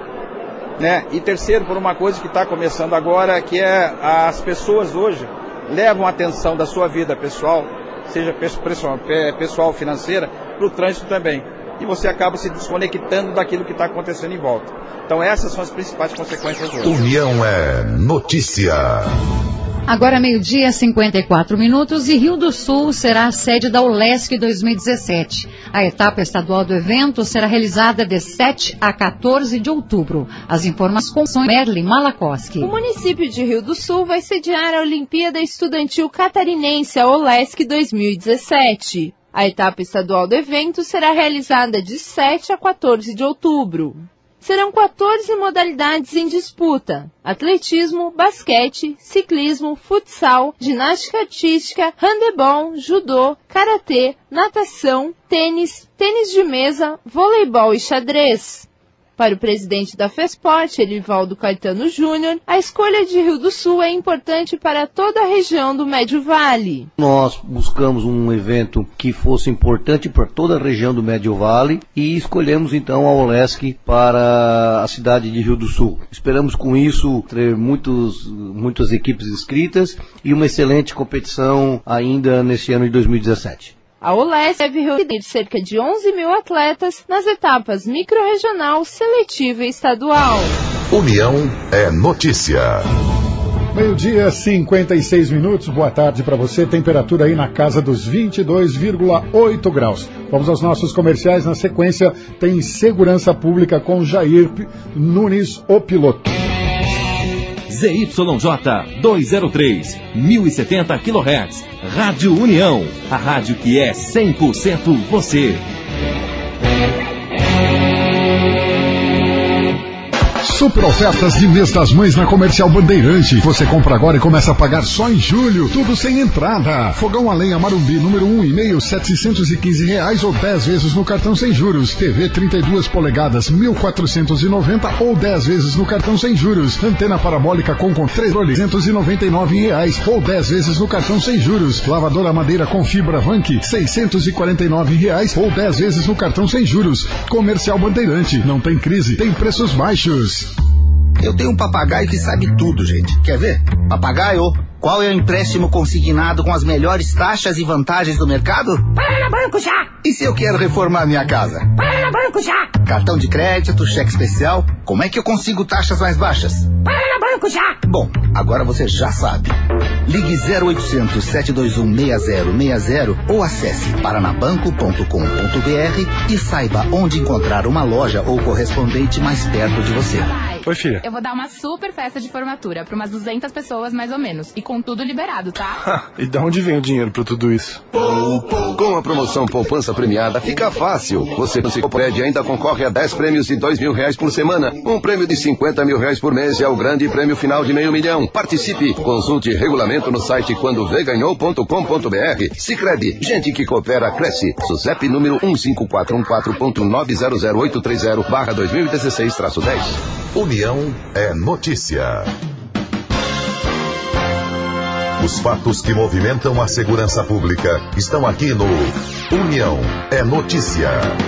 né? E terceiro por uma coisa que está começando agora, que é as pessoas hoje levam a atenção da sua vida pessoal, seja pessoal, pessoal financeira, para o trânsito também. E você acaba se desconectando daquilo que está acontecendo em volta. Então essas são as principais consequências hoje. União é notícia. Agora meio-dia, cinquenta e quatro minutos, e Rio do Sul será a sede da Olesc dois mil e dezessete. A etapa estadual do evento será realizada de sete a quatorze de outubro. As informações com Merlin Malakoski. O município de Rio do Sul vai sediar a Olimpíada Estudantil Catarinense, a Olesc dois mil e dezessete. A etapa estadual do evento será realizada de sete a quatorze de outubro. Serão quatorze modalidades em disputa: atletismo, basquete, ciclismo, futsal, ginástica artística, handebol, judô, karatê, natação, tênis, tênis de mesa, voleibol e xadrez. Para o presidente da FESPORT, Elivaldo Caetano Júnior, a escolha de Rio do Sul é importante para toda a região do Médio Vale. Nós buscamos um evento que fosse importante para toda a região do Médio Vale e escolhemos então a Olesc para a cidade de Rio do Sul. Esperamos com isso ter muitos, muitas equipes inscritas e uma excelente competição ainda neste ano de dois mil e dezessete. A Olesc deve reunir cerca de onze mil atletas nas etapas microrregional, seletiva e estadual. União é notícia. Meio-dia, cinquenta e seis minutos. Boa tarde para você. Temperatura aí na casa dos vinte e dois vírgula oito graus. Vamos aos nossos comerciais. Na sequência, tem Segurança Pública com Jair Nunes, o piloto. Z Y J duzentos e três, mil e setenta quilohertz. Rádio União, a rádio que é cem por cento você. Super ofertas de mês das mães na Comercial Bandeirante. Você compra agora e começa a pagar só em julho. Tudo sem entrada. Fogão a lenha Marumbi número um e meio, setecentos e quinze reais ou dez vezes no cartão sem juros. T V trinta e duas polegadas, mil quatrocentos e noventa ou dez vezes no cartão sem juros. Antena parabólica com controle, trezentos e noventa e nove reais ou dez vezes no cartão sem juros. Lavadora madeira com fibra Vank, seiscentos e quarenta e nove reais ou dez vezes no cartão sem juros. Comercial Bandeirante, não tem crise, tem preços baixos. Eu tenho um papagaio que sabe tudo, gente. Quer ver? Papagaio, qual é o empréstimo consignado com as melhores taxas e vantagens do mercado? Paranabanco já! E se eu quero reformar minha casa? Paranabanco já! Cartão de crédito, cheque especial, como é que eu consigo taxas mais baixas? Paranabanco já! Bom, agora você já sabe. Ligue zero oitocentos, sete dois um, seis zero seis zero ou acesse paranabanco ponto com ponto br e saiba onde encontrar uma loja ou correspondente mais perto de você. Oi, filha. Eu vou dar uma super festa de formatura para umas duzentas pessoas mais ou menos. E com tudo liberado, tá? E de onde vem o dinheiro para tudo isso? Com a promoção Poupança Premiada fica fácil. Você no Sicoored ainda concorre a dez prêmios de dois mil reais por semana. Um prêmio de cinquenta mil reais por mês é o grande prêmio final de meio milhão. Participe. Consulte regulamento no site quando vê ganhou ponto com ponto br. Sicredi, gente que coopera, cresce. SUSEP número um cinco quatro um quatro ponto nove zero zero oito três zero barra dois mil e dezesseis traço dez. União é notícia. Os fatos que movimentam a segurança pública estão aqui no União é Notícia.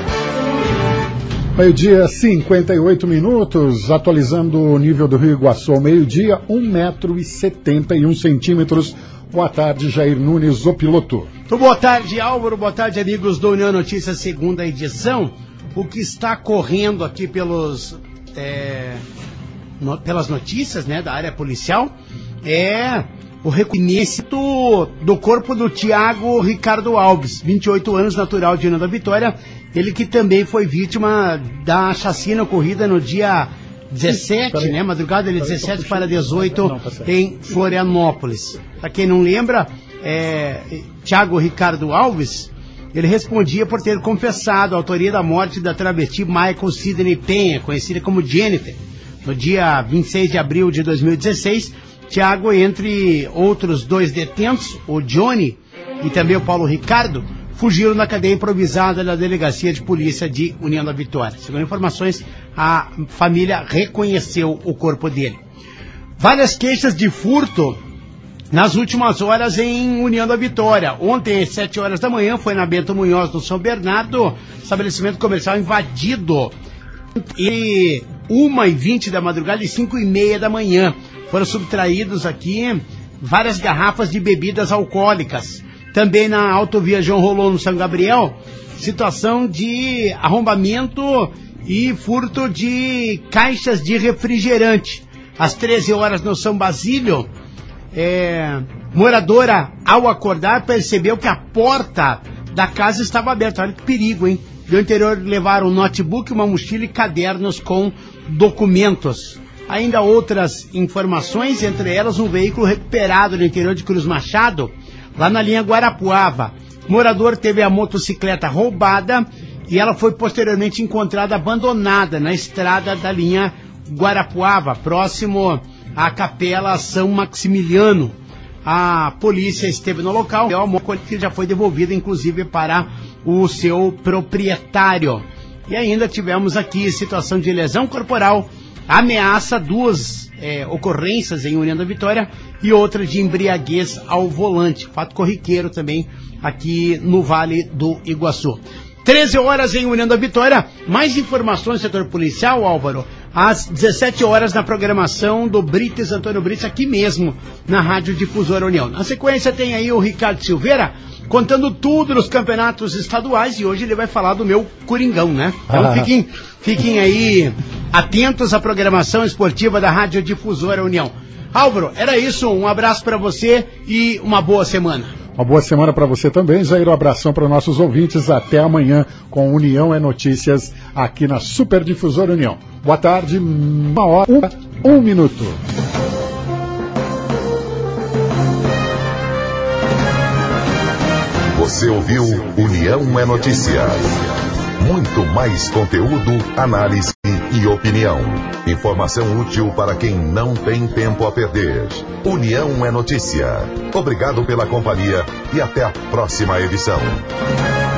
Meio-dia, cinquenta e oito minutos, atualizando o nível do Rio Iguaçu ao meio-dia, um metro e setenta e um centímetros. Boa tarde, Jair Nunes, o piloto. Então, boa tarde, Álvaro, boa tarde, amigos do União Notícias, segunda edição. O que está correndo aqui pelos, é, no, pelas notícias, né, da área policial é o reconhecimento do corpo do Tiago Ricardo Alves, vinte e oito anos, natural de União da Vitória, ele que também foi vítima da chacina ocorrida no dia dezessete, Peraí. né, madrugada de dezessete para dezoito, não, tá em Florianópolis. Para quem não lembra, é, Tiago Ricardo Alves, ele respondia por ter confessado a autoria da morte da travesti Michael Sidney Penha, conhecida como Jennifer. No dia vinte e seis de abril de dois mil e dezesseis, Tiago, entre outros dois detentos, o Johnny e também o Paulo Ricardo, fugiram da cadeia improvisada da Delegacia de Polícia de União da Vitória. Segundo informações, a família reconheceu o corpo dele. Várias queixas de furto nas últimas horas em União da Vitória. Ontem, às sete horas da manhã, foi na Bento Munhoz, no São Bernardo, estabelecimento comercial invadido. E uma e vinte da madrugada e cinco e meia da manhã foram subtraídos aqui várias garrafas de bebidas alcoólicas. Também na autovia João Rolô, no São Gabriel, situação de arrombamento e furto de caixas de refrigerante. Às treze horas no São Basílio, é, moradora, ao acordar, percebeu que a porta da casa estava aberta. Olha que perigo, hein? Do interior levaram um notebook, uma mochila e cadernos com documentos. Ainda outras informações, entre elas um veículo recuperado no interior de Cruz Machado, lá na linha Guarapuava. O morador teve a motocicleta roubada e ela foi posteriormente encontrada abandonada na estrada da linha Guarapuava, próximo à Capela São Maximiliano. A polícia esteve no local, a moto já foi devolvida, inclusive, para o seu proprietário. E ainda tivemos aqui situação de lesão corporal, ameaça, duas é, ocorrências em União da Vitória e outra de embriaguez ao volante. Fato corriqueiro também aqui no Vale do Iguaçu. treze horas em União da Vitória. Mais informações do setor policial, Álvaro, às dezessete horas na programação do Brites, Antônio Brites, aqui mesmo na Rádio Difusora União. Na sequência tem aí o Ricardo Silveira contando tudo nos campeonatos estaduais e hoje ele vai falar do meu Coringão, né? Então ah. fiquem, fiquem aí atentos à programação esportiva da Rádio Difusora União. Álvaro, era isso, um abraço para você e uma boa semana. Uma boa semana para você também, Jair. Um abração para nossos ouvintes. Até amanhã com União é Notícias aqui na Super Difusora União. Boa tarde, uma hora, um, um minuto. Você ouviu União é Notícia. Muito mais conteúdo, análise e opinião. Informação útil para quem não tem tempo a perder. União é notícia. Obrigado pela companhia e até a próxima edição.